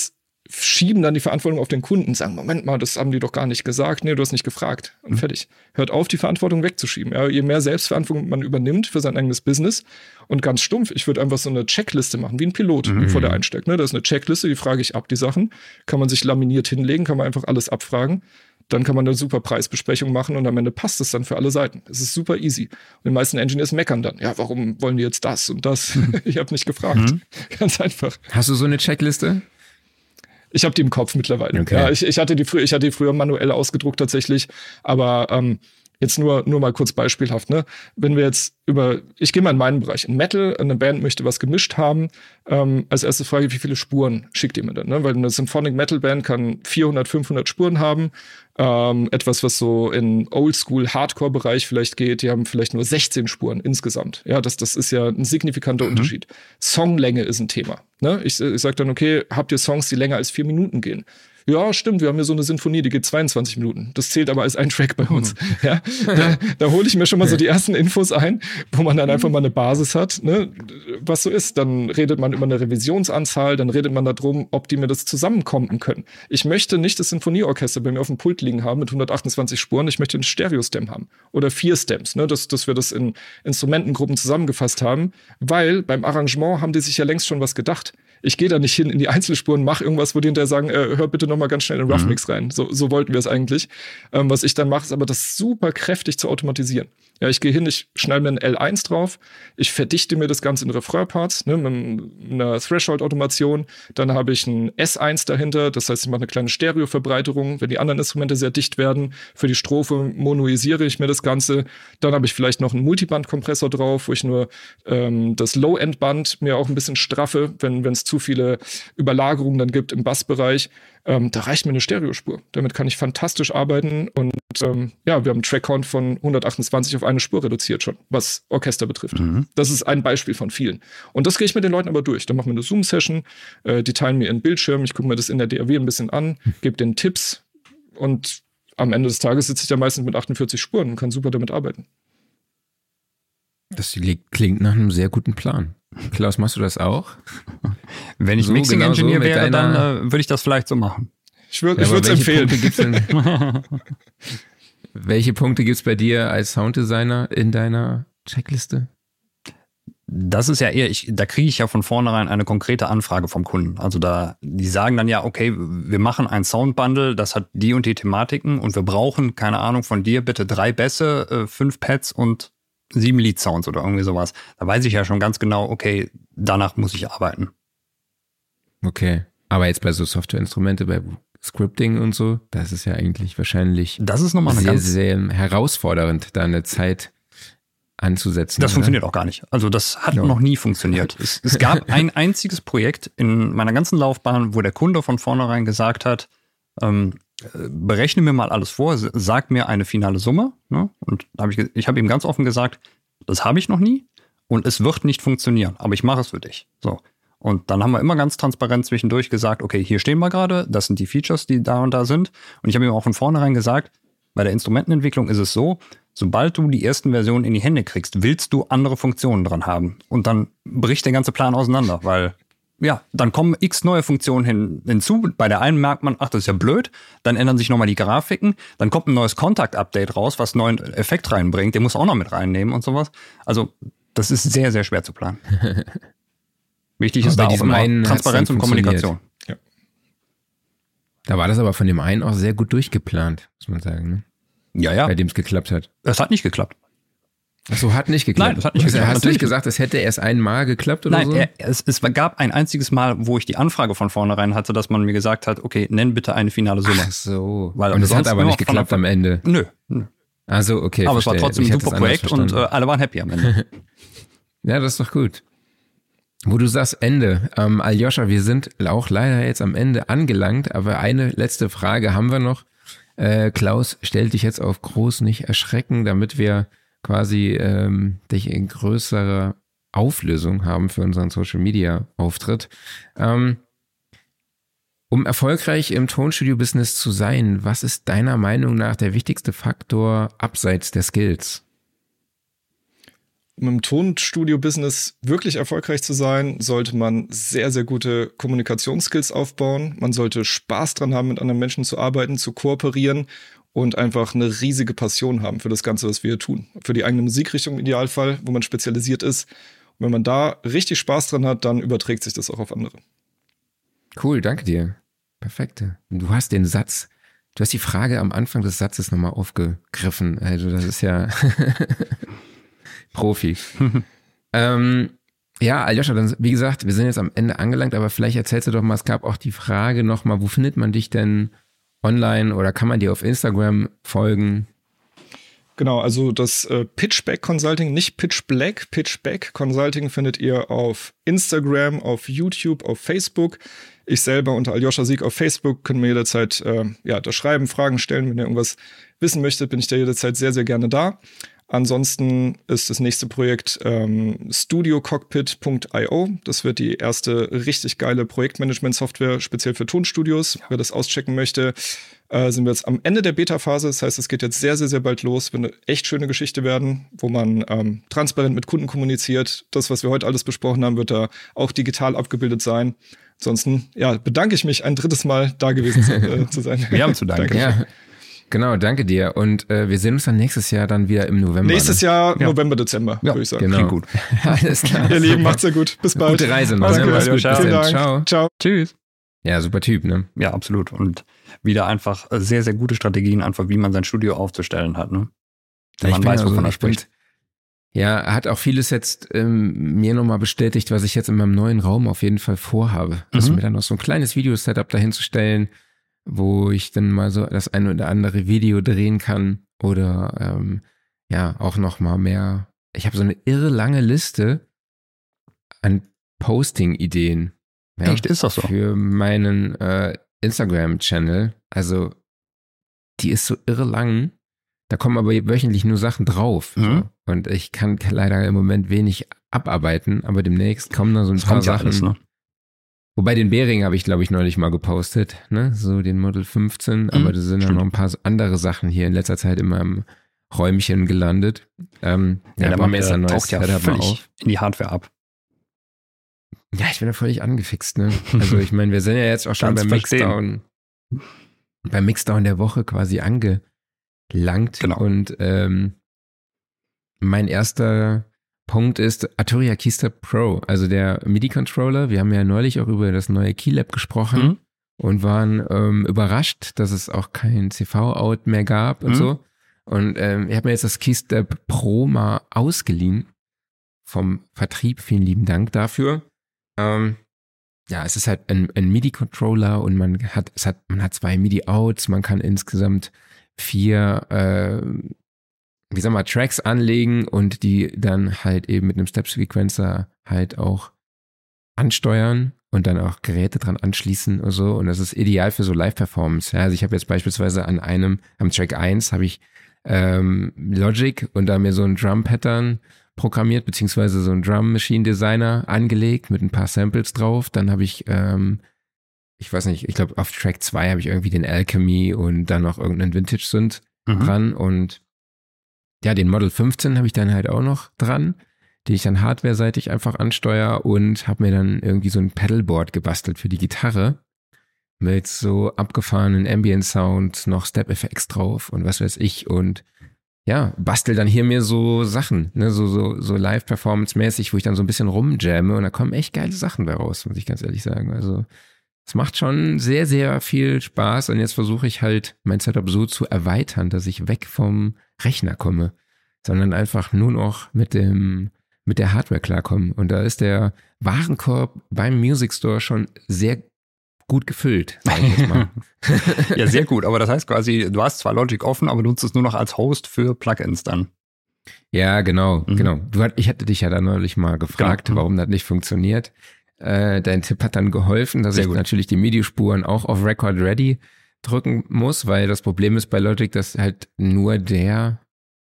schieben dann die Verantwortung auf den Kunden, sagen, Moment mal, das haben die doch gar nicht gesagt. Nee, du hast nicht gefragt. Und fertig. Hört auf, die Verantwortung wegzuschieben. Ja, je mehr Selbstverantwortung man übernimmt für sein eigenes Business und ganz stumpf, ich würde einfach so eine Checkliste machen, wie ein Pilot, mhm. bevor der einsteigt. Ne? Das ist eine Checkliste, die frage ich ab, die Sachen. Kann man sich laminiert hinlegen, kann man einfach alles abfragen. Dann kann man eine super Preisbesprechung machen und am Ende passt es dann für alle Seiten. Es ist super easy. Und die meisten Engineers meckern dann. Ja, warum wollen die jetzt das und das? Ich habe nicht gefragt. Mhm. Ganz einfach. Hast du so eine Checkliste? Ich habe die im Kopf mittlerweile. Okay. Ja, ich, ich, hatte die frü- ich hatte die früher manuell ausgedruckt tatsächlich, aber ähm, jetzt nur, nur mal kurz beispielhaft. Ne? Wenn wir jetzt über, ich gehe mal in meinen Bereich, in Metal, eine Band möchte was gemischt haben, ähm, als erste Frage, wie viele Spuren schickt ihr mir denn? Ne? Weil eine Symphonic Metal Band kann vierhundert, fünfhundert Spuren haben. Ähm, etwas, was so in Oldschool-Hardcore-Bereich vielleicht geht, die haben vielleicht nur sechzehn Spuren insgesamt. Ja, das, das ist ja ein signifikanter mhm. Unterschied. Songlänge ist ein Thema. Ne? Ich, ich sage dann, okay, habt ihr Songs, die länger als vier Minuten gehen? Ja, stimmt, wir haben hier so eine Sinfonie, die geht zweiundzwanzig Minuten. Das zählt aber als ein Track bei uns. Mhm. Ja, da, da hole ich mir schon mal so die ersten Infos ein, wo man dann einfach mal eine Basis hat, ne? Was so ist. Dann redet man über eine Revisionsanzahl, dann redet man darum, ob die mir das zusammenkommen können. Ich möchte nicht das Sinfonieorchester bei mir auf dem Pult liegen haben mit hundertachtundzwanzig Spuren, ich möchte einen Stereo-Stem haben. Oder vier Stems, ne? dass, dass wir das in Instrumentengruppen zusammengefasst haben, weil beim Arrangement haben die sich ja längst schon was gedacht. Ich gehe da nicht hin in die Einzelspuren, mache irgendwas, wo die hinterher sagen, äh, hör bitte noch mal ganz schnell in Rough Mix rein. So, so wollten wir es eigentlich. Ähm, was ich dann mache, ist aber das super kräftig zu automatisieren. Ja, ich gehe hin, ich schneide mir ein L eins drauf, ich verdichte mir das Ganze in Refrain-Parts, ne, mit einer Threshold-Automation. Dann habe ich ein S eins dahinter, das heißt, ich mache eine kleine Stereo-Verbreiterung. Wenn die anderen Instrumente sehr dicht werden, für die Strophe monoisiere ich mir das Ganze. Dann habe ich vielleicht noch einen Multiband-Kompressor drauf, wo ich nur ähm, das Low-End-Band mir auch ein bisschen straffe, wenn es zu viele Überlagerungen dann gibt im Bassbereich. Ähm, da reicht mir eine Stereospur. Damit kann ich fantastisch arbeiten und ähm, ja, wir haben einen Track-Count von hundertachtundzwanzig auf eine Spur reduziert schon, was Orchester betrifft. Mhm. Das ist ein Beispiel von vielen. Und das gehe ich mit den Leuten aber durch. Dann machen wir eine Zoom-Session, äh, die teilen mir ihren Bildschirm, ich gucke mir das in der D A W ein bisschen an, gebe denen Tipps und am Ende des Tages sitze ich da meistens mit achtundvierzig Spuren und kann super damit arbeiten. Das klingt nach einem sehr guten Plan. Klaus, machst du das auch? Wenn ich so, Mixing-Engineer so wäre, dann äh, würde ich das vielleicht so machen. Ich würde es ja, empfehlen. Punkte welche Punkte gibt es bei dir als Sounddesigner in deiner Checkliste? Das ist ja eher, ich, da kriege ich ja von vornherein eine konkrete Anfrage vom Kunden. Also da, die sagen dann ja, okay, wir machen ein Soundbundle, das hat die und die Thematiken und wir brauchen, keine Ahnung, von dir bitte drei Bässe, äh, fünf Pads und sieben Lead-Sounds oder irgendwie sowas. Da weiß ich ja schon ganz genau, okay, danach muss ich arbeiten. Okay, aber jetzt bei so Softwareinstrumente, bei Scripting und so, das ist ja eigentlich wahrscheinlich das ist nochmal eine sehr, ganz sehr herausfordernd, da eine Zeit anzusetzen. Das oder? Funktioniert auch gar nicht. Also das hat ja. noch nie funktioniert. es, es gab ein einziges Projekt in meiner ganzen Laufbahn, wo der Kunde von vornherein gesagt hat, ähm, berechne mir mal alles vor, sag mir eine finale Summe. Ne? Und hab ich, ich habe ihm ganz offen gesagt, das habe ich noch nie und es wird nicht funktionieren, aber ich mache es für dich. So. Und dann haben wir immer ganz transparent zwischendurch gesagt, okay, hier stehen wir gerade, das sind die Features, die da und da sind. Und ich habe ihm auch von vornherein gesagt, bei der Instrumentenentwicklung ist es so, sobald du die ersten Versionen in die Hände kriegst, willst du andere Funktionen dran haben. Und dann bricht der ganze Plan auseinander, weil ja, dann kommen x neue Funktionen hin, hinzu. Bei der einen merkt man, ach, das ist ja blöd. Dann ändern sich nochmal die Grafiken. Dann kommt ein neues Contact-Update raus, was einen neuen Effekt reinbringt. Den muss auch noch mit reinnehmen und sowas. Also das ist sehr, sehr schwer zu planen. Wichtig ist da auch immer Transparenz und Kommunikation. Ja. Da war das aber von dem einen auch sehr gut durchgeplant, muss man sagen. Ne? Ja, ja. Bei dem es geklappt hat. Es hat nicht geklappt. Ach so, hat nicht geklappt. Nein, das hat nicht also, geklappt. Hast du nicht gesagt, es hätte erst einmal geklappt oder Nein, so? Nein, es, es gab ein einziges Mal, wo ich die Anfrage von vornherein hatte, dass man mir gesagt hat, okay, nenn bitte eine finale Summe. Ach so. Weil und es hat aber nicht geklappt am Ende. Nö. nö. Also okay, aber verstehe. Es war trotzdem ein super Projekt und äh, alle waren happy am Ende. Ja, das ist doch gut. Wo du sagst Ende. Ähm, Aljoscha, wir sind auch leider jetzt am Ende angelangt, aber eine letzte Frage haben wir noch. Äh, Klaus, stell dich jetzt auf groß, nicht erschrecken, damit wir quasi ähm, dich in größerer Auflösung haben für unseren Social-Media-Auftritt. Ähm, um erfolgreich im Tonstudio-Business zu sein, was ist deiner Meinung nach der wichtigste Faktor abseits der Skills? im Tonstudio-Business wirklich erfolgreich zu sein, sollte man sehr, sehr gute Kommunikationsskills aufbauen. Man sollte Spaß dran haben, mit anderen Menschen zu arbeiten, zu kooperieren und einfach eine riesige Passion haben für das Ganze, was wir hier tun. Für die eigene Musikrichtung im Idealfall, wo man spezialisiert ist. Und wenn man da richtig Spaß dran hat, dann überträgt sich das auch auf andere. Cool, danke dir. Perfekt. Du hast den Satz, du hast die Frage am Anfang des Satzes nochmal aufgegriffen. Also das ist ja Profi. ähm, ja, Aljoscha, dann, wie gesagt, wir sind jetzt am Ende angelangt, aber vielleicht erzählst du doch mal, es gab auch die Frage nochmal, wo findet man dich denn online oder kann man dir auf Instagram folgen? Genau, also das äh, Pitchback Consulting, nicht Pitch Black, Pitchback Consulting findet ihr auf Instagram, auf YouTube, auf Facebook. Ich selber unter Aljoscha Sieg auf Facebook, könnt mir jederzeit äh, ja, da schreiben, Fragen stellen, wenn ihr irgendwas wissen möchtet, bin ich da jederzeit sehr, sehr gerne da. Ansonsten ist das nächste Projekt ähm, studio cockpit punkt io. Das wird die erste richtig geile Projektmanagement-Software, speziell für Tonstudios. Wer das auschecken möchte, äh, sind wir jetzt am Ende der Beta-Phase. Das heißt, es geht jetzt sehr, sehr, sehr bald los. Wird eine echt schöne Geschichte werden, wo man ähm, transparent mit Kunden kommuniziert. Das, was wir heute alles besprochen haben, wird da auch digital abgebildet sein. Ansonsten, ja, bedanke ich mich ein drittes Mal da gewesen zu, äh, zu sein. Wir haben zu danken. Ja. Genau, danke dir. Und äh, wir sehen uns dann nächstes Jahr dann wieder im November. Nächstes ne? Jahr, ja. November, Dezember, ja, würde ich sagen. Genau. Klingt gut. Alles klar. Ihr Lieben, macht's ja gut. Bis bald. Gute Reise noch. Mach's Ne? gut. Mach's gut. Bis Vielen dann. Dank. Ciao. Ciao. Tschüss. Ja, super Typ, ne? Ja, absolut. Und wieder einfach sehr, sehr gute Strategien, einfach wie man sein Studio aufzustellen hat, ne? Ja, man weiß, wovon er spricht. Ja, er hat auch vieles jetzt ähm, mir nochmal bestätigt, was ich jetzt in meinem neuen Raum auf jeden Fall vorhabe. Also Mhm. mir dann noch so ein kleines Video-Setup dahin zu stellen, wo ich dann mal so das eine oder andere Video drehen kann oder ähm, ja, auch nochmal mehr. Ich habe so eine irre lange Liste an Posting-Ideen. Ja, Echt, ist das so? für meinen äh, Instagram-Channel. Also die ist so irre lang. Da kommen aber wöchentlich nur Sachen drauf. Mhm. So. Und ich kann leider im Moment wenig abarbeiten, aber demnächst kommen da so ein Das paar kommt ja Sachen. alles, ne? Wobei den Behring habe ich, glaube ich, neulich mal gepostet, ne? So den Model fünfzehn, aber Mhm, da sind ja stimmt. noch ein paar andere Sachen hier in letzter Zeit in meinem Räumchen gelandet. Ähm, Ja, ja, der bauen Mann, wir jetzt der ein neues taucht ja Setup mal völlig auf. in die Hardware ab. Ja, ich bin da völlig angefixt, ne? Also ich meine, wir sind ja jetzt auch schon Kannst beim verstehen. Mixdown, beim Mixdown der Woche quasi angelangt. Genau. Und ähm, mein erster Punkt ist Arturia Keystep Pro, also der MIDI-Controller. Wir haben ja neulich auch über das neue Keylab gesprochen Mhm. und waren ähm, überrascht, dass es auch kein C V-Out mehr gab und Mhm. so. Und ähm, ich habe mir jetzt das Keystep Pro mal ausgeliehen vom Vertrieb. Vielen lieben Dank dafür. Ähm, ja, es ist halt ein, ein MIDI-Controller und man hat, es hat, man hat zwei MIDI-Outs, man kann insgesamt vier, äh, wie sagen wir, Tracks anlegen und die dann halt eben mit einem Step-Sequencer halt auch ansteuern und dann auch Geräte dran anschließen und so. Und das ist ideal für so Live-Performance. Ja, also ich habe jetzt beispielsweise an einem, am Track eins habe ich ähm, Logic und da mir so ein Drum-Pattern programmiert, beziehungsweise so ein Drum-Machine-Designer angelegt mit ein paar Samples drauf. Dann habe ich, ähm, ich weiß nicht, ich glaube auf Track zwei habe ich irgendwie den Alchemy und dann noch irgendeinen Vintage-Synth Mhm. dran und ja, den Model fünfzehn habe ich dann halt auch noch dran, den ich dann hardware-seitig einfach ansteuere und habe mir dann irgendwie so ein Pedalboard gebastelt für die Gitarre mit so abgefahrenen Ambient-Sound, noch Step-Effects drauf und was weiß ich und ja, bastel dann hier mir so Sachen, ne, so, so, so Live-Performance-mäßig, wo ich dann so ein bisschen rumjamme und da kommen echt geile Sachen bei raus, muss ich ganz ehrlich sagen. Also es macht schon sehr, sehr viel Spaß und jetzt versuche ich halt mein Setup so zu erweitern, dass ich weg vom Rechner komme, sondern einfach nur noch mit dem, mit der Hardware klarkomme. Und da ist der Warenkorb beim Music Store schon sehr gut gefüllt, sag ich jetzt mal. Ja, sehr gut. Aber das heißt quasi, du hast zwar Logic offen, aber nutzt es nur noch als Host für Plugins dann. Ja, genau, Mhm. genau. Du hat, ich hatte dich ja da neulich mal gefragt, Genau. warum das nicht funktioniert. Äh, dein Tipp hat dann geholfen, dass Sehr ich gut. natürlich die MIDI-Spuren auch auf Record Ready drücken muss, weil das Problem ist bei Logic, dass halt nur der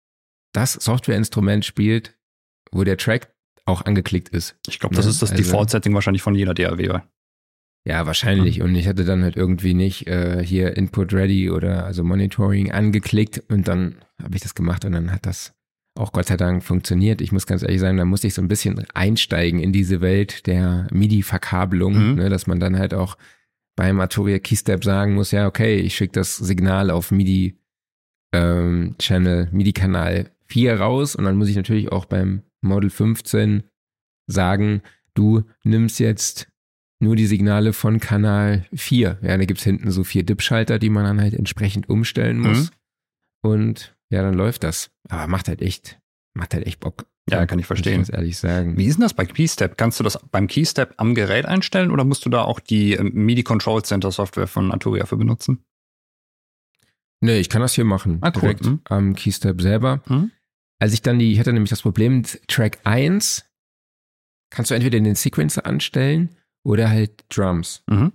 das Softwareinstrument spielt, wo der Track auch angeklickt ist. Ich glaube, das Ne? ist das Also- Default-Setting wahrscheinlich von jeder D A W. Ja, wahrscheinlich. Und ich hatte dann halt irgendwie nicht äh, hier Input Ready oder also Monitoring angeklickt und dann habe ich das gemacht und dann hat das auch Gott sei Dank funktioniert. Ich muss ganz ehrlich sagen, da musste ich so ein bisschen einsteigen in diese Welt der MIDI-Verkabelung, mhm. ne, dass man dann halt auch beim Arturia Keystep sagen muss, ja, okay, ich schicke das Signal auf MIDI ähm, Channel, MIDI-Kanal vier raus und dann muss ich natürlich auch beim Model fünfzehn sagen, du nimmst jetzt nur die Signale von Kanal vier. Ja, da gibt's hinten so vier Dip-Schalter, die man dann halt entsprechend umstellen muss. Mhm. Und ja, dann läuft das. Aber macht halt echt, macht halt echt Bock. Ja, kann ich verstehen. Muss ich ganz ehrlich sagen. Wie ist denn das bei Keystep? Kannst du das beim Keystep am Gerät einstellen oder musst du da auch die MIDI Control Center Software von Arturia für benutzen? Nee, ich kann das hier machen. Ah, cool. Direkt mhm. am Keystep selber. Mhm. Als ich dann die, ich hatte nämlich das Problem, Track eins kannst du entweder den Sequencer anstellen oder halt Drums. Mhm.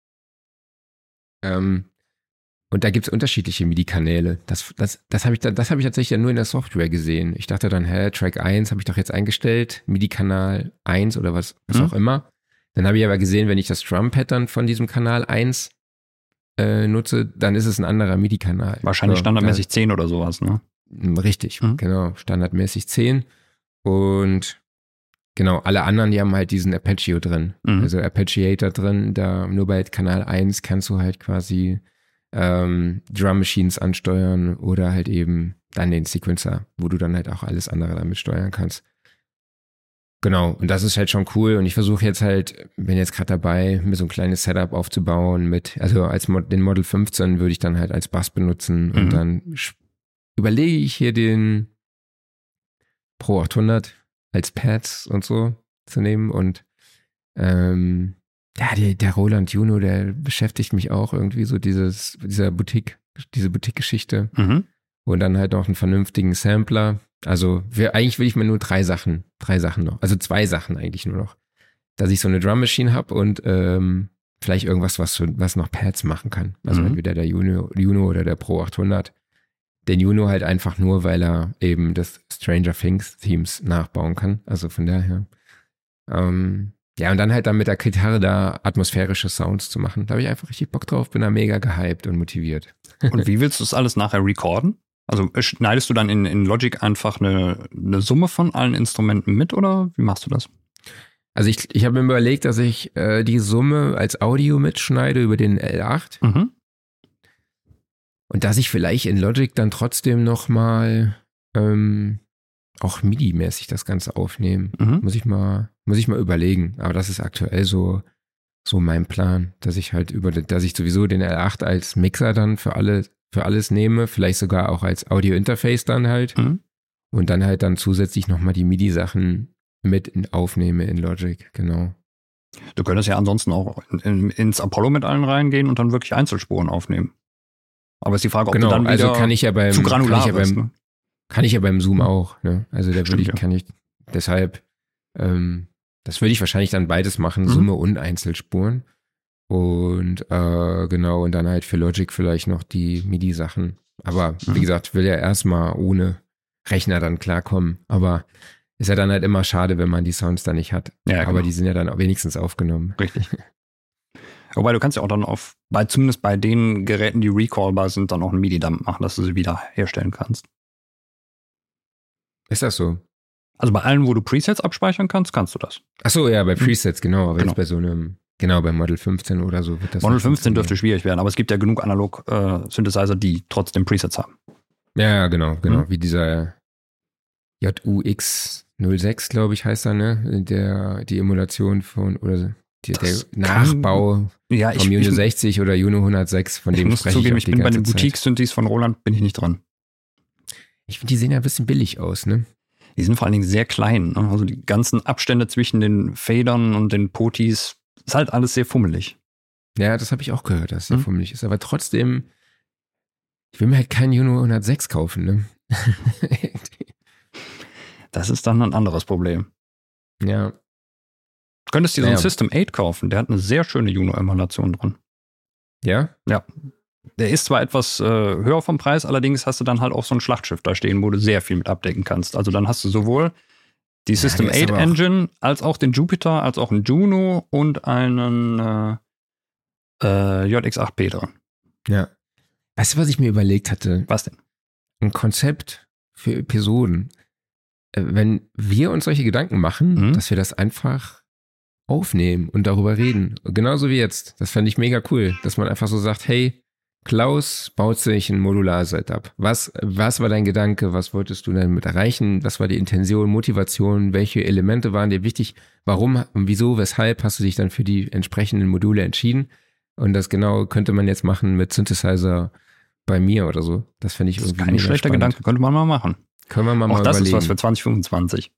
Ähm, und da gibt es unterschiedliche MIDI-Kanäle. Das, das, das habe ich, das hab ich tatsächlich nur in der Software gesehen. Ich dachte dann, hä, Track eins habe ich doch jetzt eingestellt, MIDI-Kanal eins oder was, was mhm. auch immer. Dann habe ich aber gesehen, wenn ich das Drum-Pattern von diesem Kanal eins äh, nutze, dann ist es ein anderer MIDI-Kanal. Wahrscheinlich so, standardmäßig da, zehn oder sowas, ne? Richtig, mhm. genau, standardmäßig zehn. Und genau, alle anderen, die haben halt diesen Arpeggio drin. Mhm. Also Arpeggiator drin. Da nur bei Kanal eins kannst du halt quasi ähm, Drum Machines ansteuern oder halt eben dann den Sequencer, wo du dann halt auch alles andere damit steuern kannst. Genau, und das ist halt schon cool. Und ich versuche jetzt halt, bin jetzt gerade dabei, mir so ein kleines Setup aufzubauen mit, also als Mod, den Model fünfzehn würde ich dann halt als Bass benutzen mhm. und dann überlege ich hier den Pro achthundert als Pads und so zu nehmen und ähm, ja, die, der Roland Juno, der beschäftigt mich auch irgendwie so dieses, dieser Boutique, diese Boutique-Geschichte mhm. und dann halt noch einen vernünftigen Sampler. Also wir, eigentlich will ich mir nur drei Sachen, drei Sachen noch, also zwei Sachen eigentlich nur noch, dass ich so eine Drum Machine habe und ähm, vielleicht irgendwas, was, was noch Pads machen kann. Also mhm. entweder der Juno, Juno oder der Pro achthundert. Den Juno halt einfach nur, weil er eben das Stranger Things Themes nachbauen kann. Also von daher. Ähm, ja, und dann halt dann mit der Gitarre da atmosphärische Sounds zu machen. Da habe ich einfach richtig Bock drauf, bin da mega gehypt und motiviert. Und wie willst du das alles nachher recorden? Also schneidest du dann in, in Logic einfach eine, eine Summe von allen Instrumenten mit oder wie machst du das? Also ich, ich habe mir überlegt, dass ich äh, die Summe als Audio mitschneide über den L acht. Mhm. Und dass ich vielleicht in Logic dann trotzdem nochmal ähm, auch MIDI-mäßig das Ganze aufnehme. Mhm. Muss ich mal, muss ich mal überlegen. Aber das ist aktuell so, so mein Plan, dass ich halt über, dass ich sowieso den L acht als Mixer dann für alle, für alles nehme, vielleicht sogar auch als Audio-Interface dann halt. Mhm. Und dann halt dann zusätzlich nochmal die MIDI-Sachen mit in, aufnehme in Logic, genau. Du könntest ja ansonsten auch in, in, ins Apollo mit allen reingehen und dann wirklich Einzelspuren aufnehmen. Aber ist die Frage, ob genau, du dann wieder also kann ich ja beim, zu granular kann ich ja bist, beim, ne? Kann ich ja beim Zoom auch, ne? Also da würde ich, ja. kann ich, deshalb, ähm, das würde ich wahrscheinlich dann beides machen, mhm. Summe und Einzelspuren. Und äh, genau, und dann halt für Logic vielleicht noch die MIDI-Sachen. Aber mhm. wie gesagt, will ja erstmal ohne Rechner dann klarkommen. Aber ist ja dann halt immer schade, wenn man die Sounds dann nicht hat. Ja, aber genau. Die sind ja dann auch wenigstens aufgenommen. Richtig. Wobei du kannst ja auch dann auf, bei, zumindest bei den Geräten, die recallbar sind, dann auch einen MIDI-Dump machen, dass du sie wieder herstellen kannst. Ist das so? Also bei allen, wo du Presets abspeichern kannst, kannst du das. Ach so, ja, bei Presets, genau. Aber genau. jetzt bei so einem, genau, bei Model fünfzehn oder so wird das. Model fünfzehn dürfte schwierig werden, aber es gibt ja genug Analog-Synthesizer, äh, die trotzdem Presets haben. Ja, genau, genau. Mhm. Wie dieser J U X null sechs, glaube ich, heißt er, ne? Der, die Emulation von, oder die, der Nachbau kann, ja, vom Juno sechzig oder Juno hundertsechs, von dem ich muss spreche zugeben, ich ich bin bei den Boutique-Synthes von Roland, bin ich nicht dran. Ich finde, die sehen ja ein bisschen billig aus, ne? Die sind vor allen Dingen sehr klein. Ne? Also die ganzen Abstände zwischen den Federn und den Potis, ist halt alles sehr fummelig. Ja, das habe ich auch gehört, dass es sehr hm? fummelig ist. Aber trotzdem, ich will mir halt keinen Juno hundertsechs kaufen, ne? Das ist dann ein anderes Problem. Ja. Du könntest dir so ja. einen System acht kaufen, der hat eine sehr schöne Juno-Emulation drin. Ja? Ja. Der ist zwar etwas äh, höher vom Preis, allerdings hast du dann halt auch so ein Schlachtschiff da stehen, wo du sehr viel mit abdecken kannst. Also dann hast du sowohl die System ja, acht Engine, als auch den Jupiter, als auch einen Juno und einen äh, äh, J X acht P drin. Ja. Weißt du, was ich mir überlegt hatte? Was denn? Ein Konzept für Episoden. wenn wir uns solche Gedanken machen, mhm. dass wir das einfach aufnehmen und darüber reden. Genauso wie jetzt. Das fände ich mega cool, dass man einfach so sagt, hey, Klaus baut sich ein Modular-Setup. Was, was war dein Gedanke? Was wolltest du damit erreichen? Was war die Intention, Motivation? Welche Elemente waren dir wichtig? Warum und wieso, weshalb hast du dich dann für die entsprechenden Module entschieden? Und das genau könnte man jetzt machen mit Synthesizer bei mir oder so. Das fände ich irgendwie Das ist kein schlechter spannend. Gedanke, könnte man mal machen. Können wir mal Auch mal das überlegen. ist was für zwanzig fünfundzwanzig.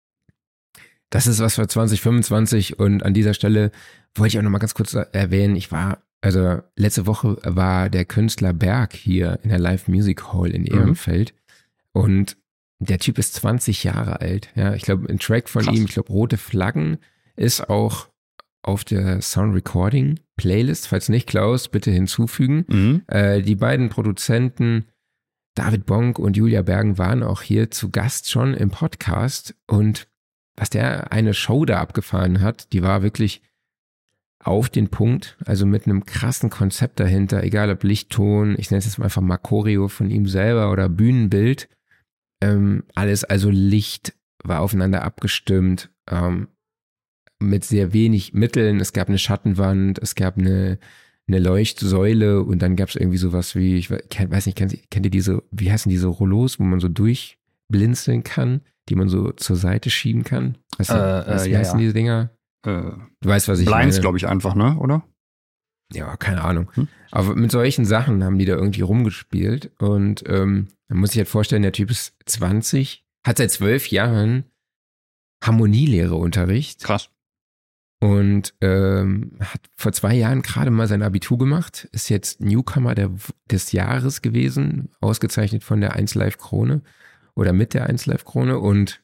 Das ist was für zwanzig fünfundzwanzig und an dieser Stelle wollte ich auch noch mal ganz kurz erwähnen, ich war Also letzte Woche war der Künstler Berg hier in der Live Music Hall in Ehrenfeld mhm. und der Typ ist zwanzig Jahre alt. Ja, ich glaube, ein Track von Krass. ihm, ich glaube, Rote Flaggen, ist auch auf der Sound Recording Playlist. Falls nicht, Klaus, bitte hinzufügen. Mhm. Äh, die beiden Produzenten David Bonk und Julia Bergen waren auch hier zu Gast schon im Podcast und was der eine Show da abgefahren hat, die war wirklich auf den Punkt, also mit einem krassen Konzept dahinter, egal ob Lichtton, ich nenne es jetzt mal einfach mal Choreo von ihm selber oder Bühnenbild, ähm, alles, also Licht war aufeinander abgestimmt, ähm, mit sehr wenig Mitteln, es gab eine Schattenwand, es gab eine, eine Leuchtsäule und dann gab es irgendwie sowas wie, ich weiß nicht, kennt, kennt ihr diese, wie heißen diese Rollos, wo man so durchblinzeln kann, die man so zur Seite schieben kann? Weißt du, äh, was, wie ja, heißen ja. diese Dinger? Äh, du weißt, was ich Blinds, meine. glaube ich, einfach, ne, oder? Ja, keine Ahnung. Hm? Aber mit solchen Sachen haben die da irgendwie rumgespielt und ähm, man muss sich halt vorstellen, der Typ ist zwanzig, hat seit zwölf Jahren Harmonielehreunterricht. Krass. Und ähm, hat vor zwei Jahren gerade mal sein Abitur gemacht, ist jetzt Newcomer der, des Jahres gewesen, ausgezeichnet von der eins Live Krone oder mit der eins Live Krone und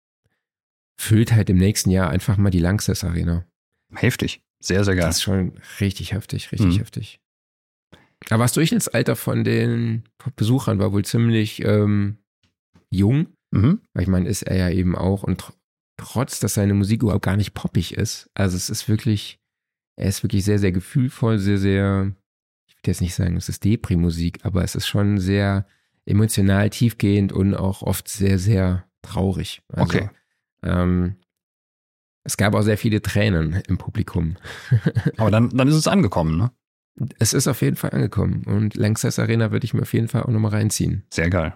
füllt halt im nächsten Jahr einfach mal die Lanxess Arena. Heftig. Sehr, sehr geil. Das ist schon richtig heftig, richtig mhm. heftig. Aber das Durchschnittsalter von den Besuchern war wohl ziemlich ähm, jung. Mhm. Weil ich meine, ist er ja eben auch und tr- trotz, dass seine Musik überhaupt gar nicht poppig ist. Also es ist wirklich, er ist wirklich sehr, sehr gefühlvoll, sehr, sehr, ich würde jetzt nicht sagen, es ist Depri-Musik, aber es ist schon sehr emotional, tiefgehend und auch oft sehr, sehr traurig. Also, okay. Ähm, es gab auch sehr viele Tränen im Publikum. Aber dann, dann ist es angekommen, ne? Es ist auf jeden Fall angekommen. Und Lanxess Arena würde ich mir auf jeden Fall auch nochmal reinziehen. Sehr geil.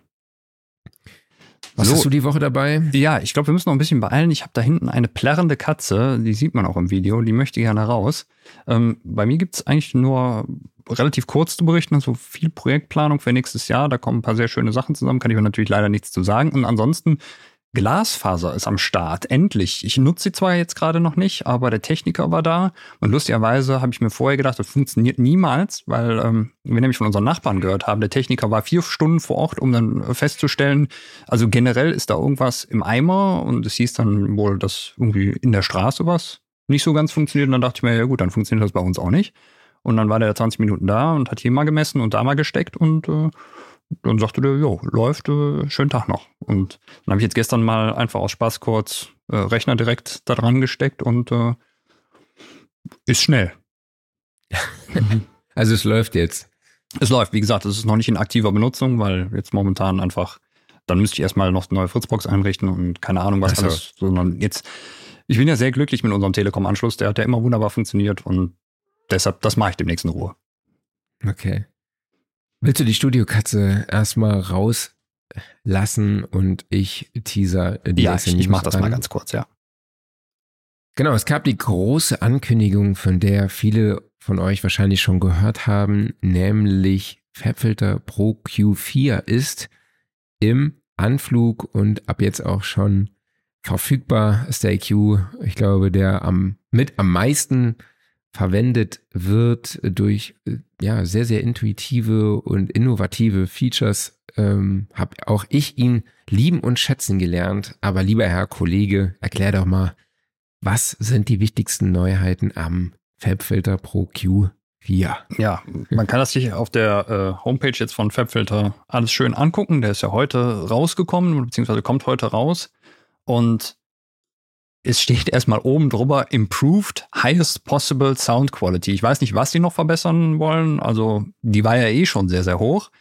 Was so. hast du die Woche dabei? Ja, ich glaube, wir müssen noch ein bisschen beeilen. Ich habe da hinten eine plärrende Katze, die sieht man auch im Video, die möchte gerne raus. Ähm, bei mir gibt es eigentlich nur relativ kurz zu berichten, also viel Projektplanung für nächstes Jahr. Da kommen ein paar sehr schöne Sachen zusammen, kann ich mir natürlich leider nichts zu sagen. Und ansonsten Glasfaser ist am Start, endlich. Ich nutze sie zwar jetzt gerade noch nicht, aber der Techniker war da und lustigerweise habe ich mir vorher gedacht, das funktioniert niemals, weil ähm, wir nämlich von unseren Nachbarn gehört haben, der Techniker war vier Stunden vor Ort, um dann festzustellen, also generell ist da irgendwas im Eimer und es hieß dann wohl, dass irgendwie in der Straße was nicht so ganz funktioniert und dann dachte ich mir, ja gut, dann funktioniert das bei uns auch nicht. Und dann war der zwanzig Minuten da und hat hier mal gemessen und da mal gesteckt und äh, dann sagte der, jo, läuft, äh, schönen Tag noch. Und dann habe ich jetzt gestern mal einfach aus Spaß kurz äh, Rechner direkt da dran gesteckt und äh, ist schnell. Also es läuft jetzt. Es läuft, wie gesagt, es ist noch nicht in aktiver Benutzung, weil jetzt momentan einfach, dann müsste ich erstmal noch eine neue Fritzbox einrichten und keine Ahnung was also. alles, sondern jetzt, ich bin ja sehr glücklich mit unserem Telekom-Anschluss, der hat ja immer wunderbar funktioniert und deshalb, das mache ich demnächst in Ruhe. Okay. Willst du die Studiokatze erstmal rauslassen und ich teaser die Ja, nächste ich, ich News mach das an? mal ganz kurz, ja. Genau, es gab die große Ankündigung, von der viele von euch wahrscheinlich schon gehört haben, nämlich FabFilter Pro Q vier ist im Anflug und ab jetzt auch schon verfügbar. Ist der E Q, ich glaube, der am mit am meisten verwendet wird durch ja sehr, sehr intuitive und innovative Features, ähm, habe auch ich ihn lieben und schätzen gelernt. Aber lieber Herr Kollege, erklär doch mal, was sind die wichtigsten Neuheiten am FabFilter Pro Q vier? Ja, man kann das sich auf der äh, Homepage jetzt von FabFilter alles schön angucken. Der ist ja heute rausgekommen, beziehungsweise kommt heute raus. Und es steht erstmal oben drüber, Improved Highest Possible Sound Quality. Ich weiß nicht, was die noch verbessern wollen. Also die war ja eh schon sehr, sehr hoch.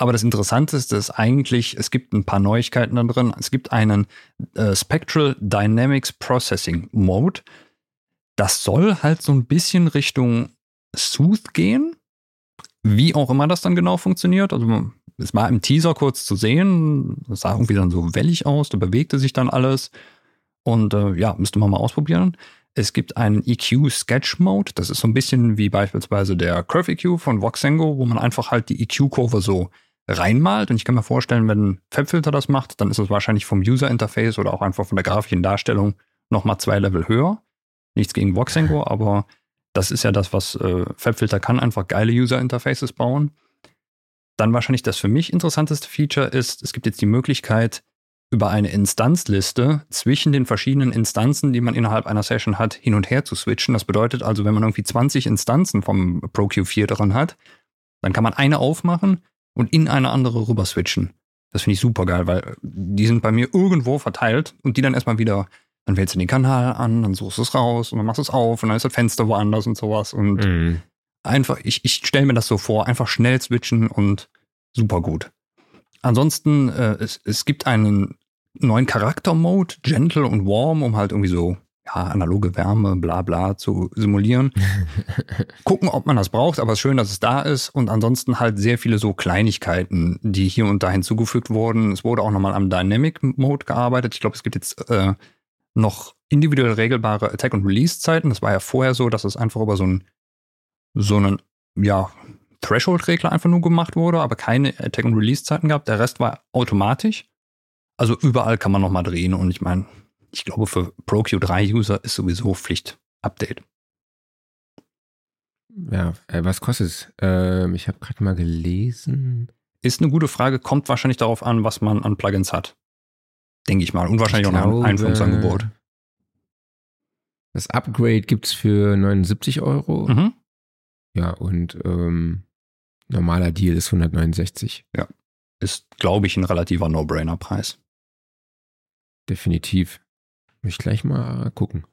Aber das Interessanteste ist eigentlich, es gibt ein paar Neuigkeiten da drin. Es gibt einen äh, Spectral Dynamics Processing Mode. Das soll halt so ein bisschen Richtung Sooth gehen. Wie auch immer das dann genau funktioniert. Also es war im Teaser kurz zu sehen. Das sah irgendwie dann so wellig aus. Da bewegte sich dann alles. Und äh, ja, müsste man mal ausprobieren. Es gibt einen E Q Sketch Mode. Das ist so ein bisschen wie beispielsweise der Curve E Q von Voxengo, wo man einfach halt die E Q-Kurve so reinmalt. Und ich kann mir vorstellen, wenn ein Fabfilter das macht, dann ist es wahrscheinlich vom User-Interface oder auch einfach von der grafischen Darstellung nochmal zwei Level höher. Nichts gegen Voxengo, aber das ist ja das, was äh, Fabfilter kann, einfach geile User-Interfaces bauen. Dann wahrscheinlich das für mich interessanteste Feature ist, es gibt jetzt die Möglichkeit, über eine Instanzliste zwischen den verschiedenen Instanzen, die man innerhalb einer Session hat, hin und her zu switchen. Das bedeutet also, wenn man irgendwie zwanzig Instanzen vom Pro Q vier drin hat, dann kann man eine aufmachen und in eine andere rüber switchen. Das finde ich super geil, weil die sind bei mir irgendwo verteilt und die dann erstmal wieder, dann wählst du den Kanal an, dann suchst du es raus und dann machst du es auf und dann ist das Fenster woanders und sowas. Und mhm. einfach, ich, ich stelle mir das so vor, einfach schnell switchen und super gut. Ansonsten, äh, es, es gibt einen neuen Charakter-Mode, Gentle und Warm, um halt irgendwie so ja, analoge Wärme, bla bla zu simulieren. Gucken, ob man das braucht, aber es ist schön, dass es da ist. Und ansonsten halt sehr viele so Kleinigkeiten, die hier und da hinzugefügt wurden. Es wurde auch nochmal am Dynamic-Mode gearbeitet. Ich glaube, es gibt jetzt äh, noch individuell regelbare Attack- und Release-Zeiten. Das war ja vorher so, dass es einfach über so einen so einen, ja, Threshold-Regler einfach nur gemacht wurde, aber keine Attack- und Release-Zeiten gab. Der Rest war automatisch. Also überall kann man nochmal drehen und ich meine, ich glaube für Pro Q drei User ist sowieso Pflicht-Update. Ja, äh, was kostet es? Ähm, ich habe gerade mal gelesen. Ist eine gute Frage, kommt wahrscheinlich darauf an, was man an Plugins hat. Denke ich mal. Und wahrscheinlich ich auch noch ein Einführungsangebot. Das Upgrade gibt es für neunundsiebzig Euro. Mhm. Ja, und ähm, normaler Deal ist hundertneunundsechzig. Ja, ist, glaube ich, ein relativer No-Brainer-Preis. Definitiv. Muss ich gleich mal gucken.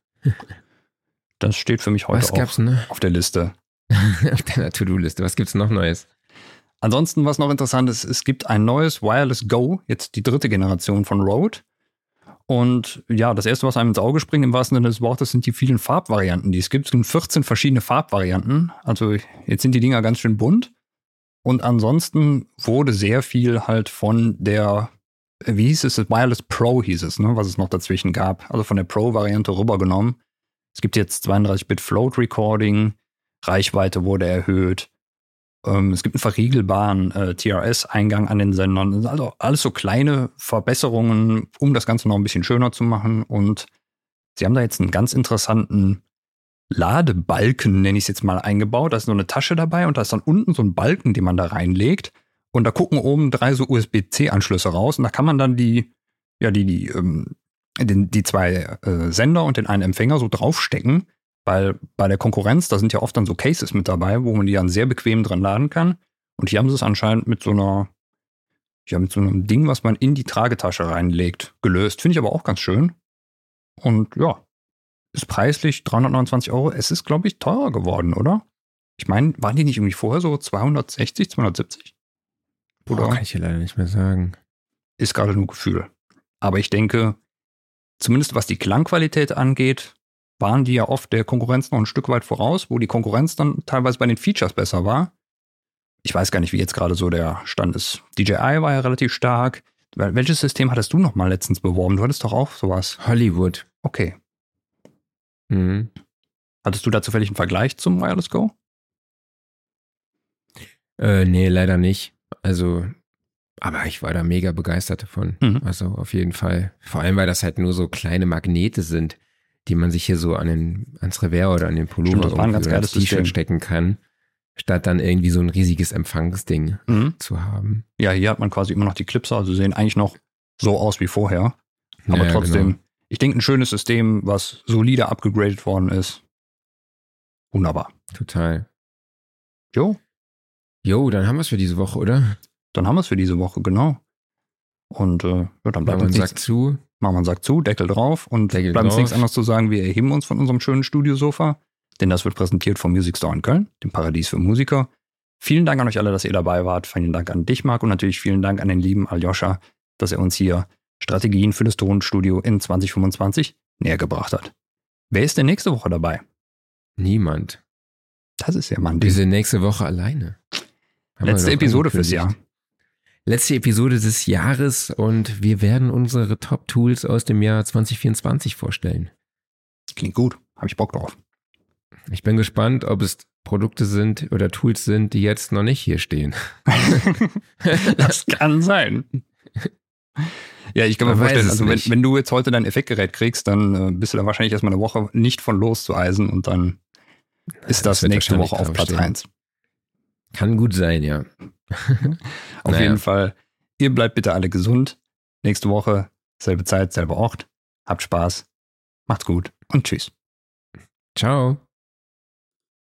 Das steht für mich heute was gab's, auch ne? auf der Liste. Auf deiner To-Do-Liste. Was gibt's noch Neues? Ansonsten, was noch interessant ist, es gibt ein neues Wireless Go, jetzt die dritte Generation von Rode. Und ja, das erste, was einem ins Auge springt, im wahrsten Sinne des Wortes, sind die vielen Farbvarianten, die es gibt. Es gibt vierzehn verschiedene Farbvarianten. Also jetzt sind die Dinger ganz schön bunt. Und ansonsten wurde sehr viel halt von der, wie hieß es, Wireless Pro hieß es, ne, was es noch dazwischen gab. Also von der Pro-Variante rübergenommen. Es gibt jetzt zweiunddreißig Bit Float Recording, Reichweite wurde erhöht. Ähm, es gibt einen verriegelbaren äh, T R S-Eingang an den Sendern. Also alles so kleine Verbesserungen, um das Ganze noch ein bisschen schöner zu machen. Und sie haben da jetzt einen ganz interessanten Ladebalken, nenne ich es jetzt mal, eingebaut. Da ist so eine Tasche dabei und da ist dann unten so ein Balken, den man da reinlegt. Und da gucken oben drei so U S B C Anschlüsse raus. Und da kann man dann die, ja, die, die, ähm, den, die zwei äh, Sender und den einen Empfänger so draufstecken. Weil bei der Konkurrenz, da sind ja oft dann so Cases mit dabei, wo man die dann sehr bequem dran laden kann. Und hier haben sie es anscheinend mit so einer, ja, mit so einem Ding, was man in die Tragetasche reinlegt, gelöst. Finde ich aber auch ganz schön. Und ja, ist preislich dreihundertneunundzwanzig Euro. Es ist, glaube ich, teurer geworden, oder? Ich meine, waren die nicht irgendwie vorher so zweihundertsechzig, zweihundertsiebzig? Oder? Boah, kann ich hier leider nicht mehr sagen. Ist gerade nur Gefühl. Aber ich denke, zumindest was die Klangqualität angeht, waren die ja oft der Konkurrenz noch ein Stück weit voraus, wo die Konkurrenz dann teilweise bei den Features besser war. Ich weiß gar nicht, wie jetzt gerade so der Stand ist. D J I war ja relativ stark. Welches System hattest du noch mal letztens beworben? Du hattest doch auch sowas. Hollywood. Okay. Mhm. Hattest du da zufällig einen Vergleich zum Wireless Go? Äh, nee, leider nicht. Also, aber ich war da mega begeistert davon. Mhm. Also auf jeden Fall. Vor allem, weil das halt nur so kleine Magnete sind, die man sich hier so an den, ans Revers oder an den Pullover oder ans T-Shirt stecken kann, statt dann irgendwie so ein riesiges Empfangsding mhm. zu haben. Ja, hier hat man quasi immer noch die Clipser, also sehen eigentlich noch so aus wie vorher. Aber ja, trotzdem, genau. Ich denke, ein schönes System, was solide abgegradet worden ist. Wunderbar. Total. Jo. Jo, dann haben wir es für diese Woche, oder? Dann haben wir es für diese Woche, genau. Und äh, ja, dann bleibt uns nichts zu. Machen wir einen Sack zu, Deckel drauf und Deckel bleibt uns drauf. nichts anderes zu sagen, wir erheben uns von unserem schönen Studiosofa, denn das wird präsentiert vom Music Store in Köln, dem Paradies für Musiker. Vielen Dank an euch alle, dass ihr dabei wart. Vielen Dank an dich, Marc, und natürlich vielen Dank an den lieben Aljoscha, dass er uns hier Strategien für das Tonstudio in zwanzig fünfundzwanzig näher gebracht hat. Wer ist denn nächste Woche dabei? Niemand. Das ist ja Mann. Wir sind nächste Woche alleine. Haben Letzte Episode fürs Jahr. Letzte Episode des Jahres und wir werden unsere Top-Tools aus dem Jahr zwanzig vierundzwanzig vorstellen. Klingt gut. Habe ich Bock drauf. Ich bin gespannt, ob es Produkte sind oder Tools sind, die jetzt noch nicht hier stehen. Das kann sein. Ja, ich kann mir Man vorstellen, weiß es also wenn, nicht. wenn du jetzt heute dein Effektgerät kriegst, dann äh, bist du da wahrscheinlich erstmal eine Woche nicht von loszueisen und dann ist das, das wird nächste wahrscheinlich Woche auf Platz draufstehen. eins. Kann gut sein, ja. Auf Naja. jeden Fall, ihr bleibt bitte alle gesund. Nächste Woche, selbe Zeit, selber Ort. Habt Spaß, macht's gut und tschüss. Ciao.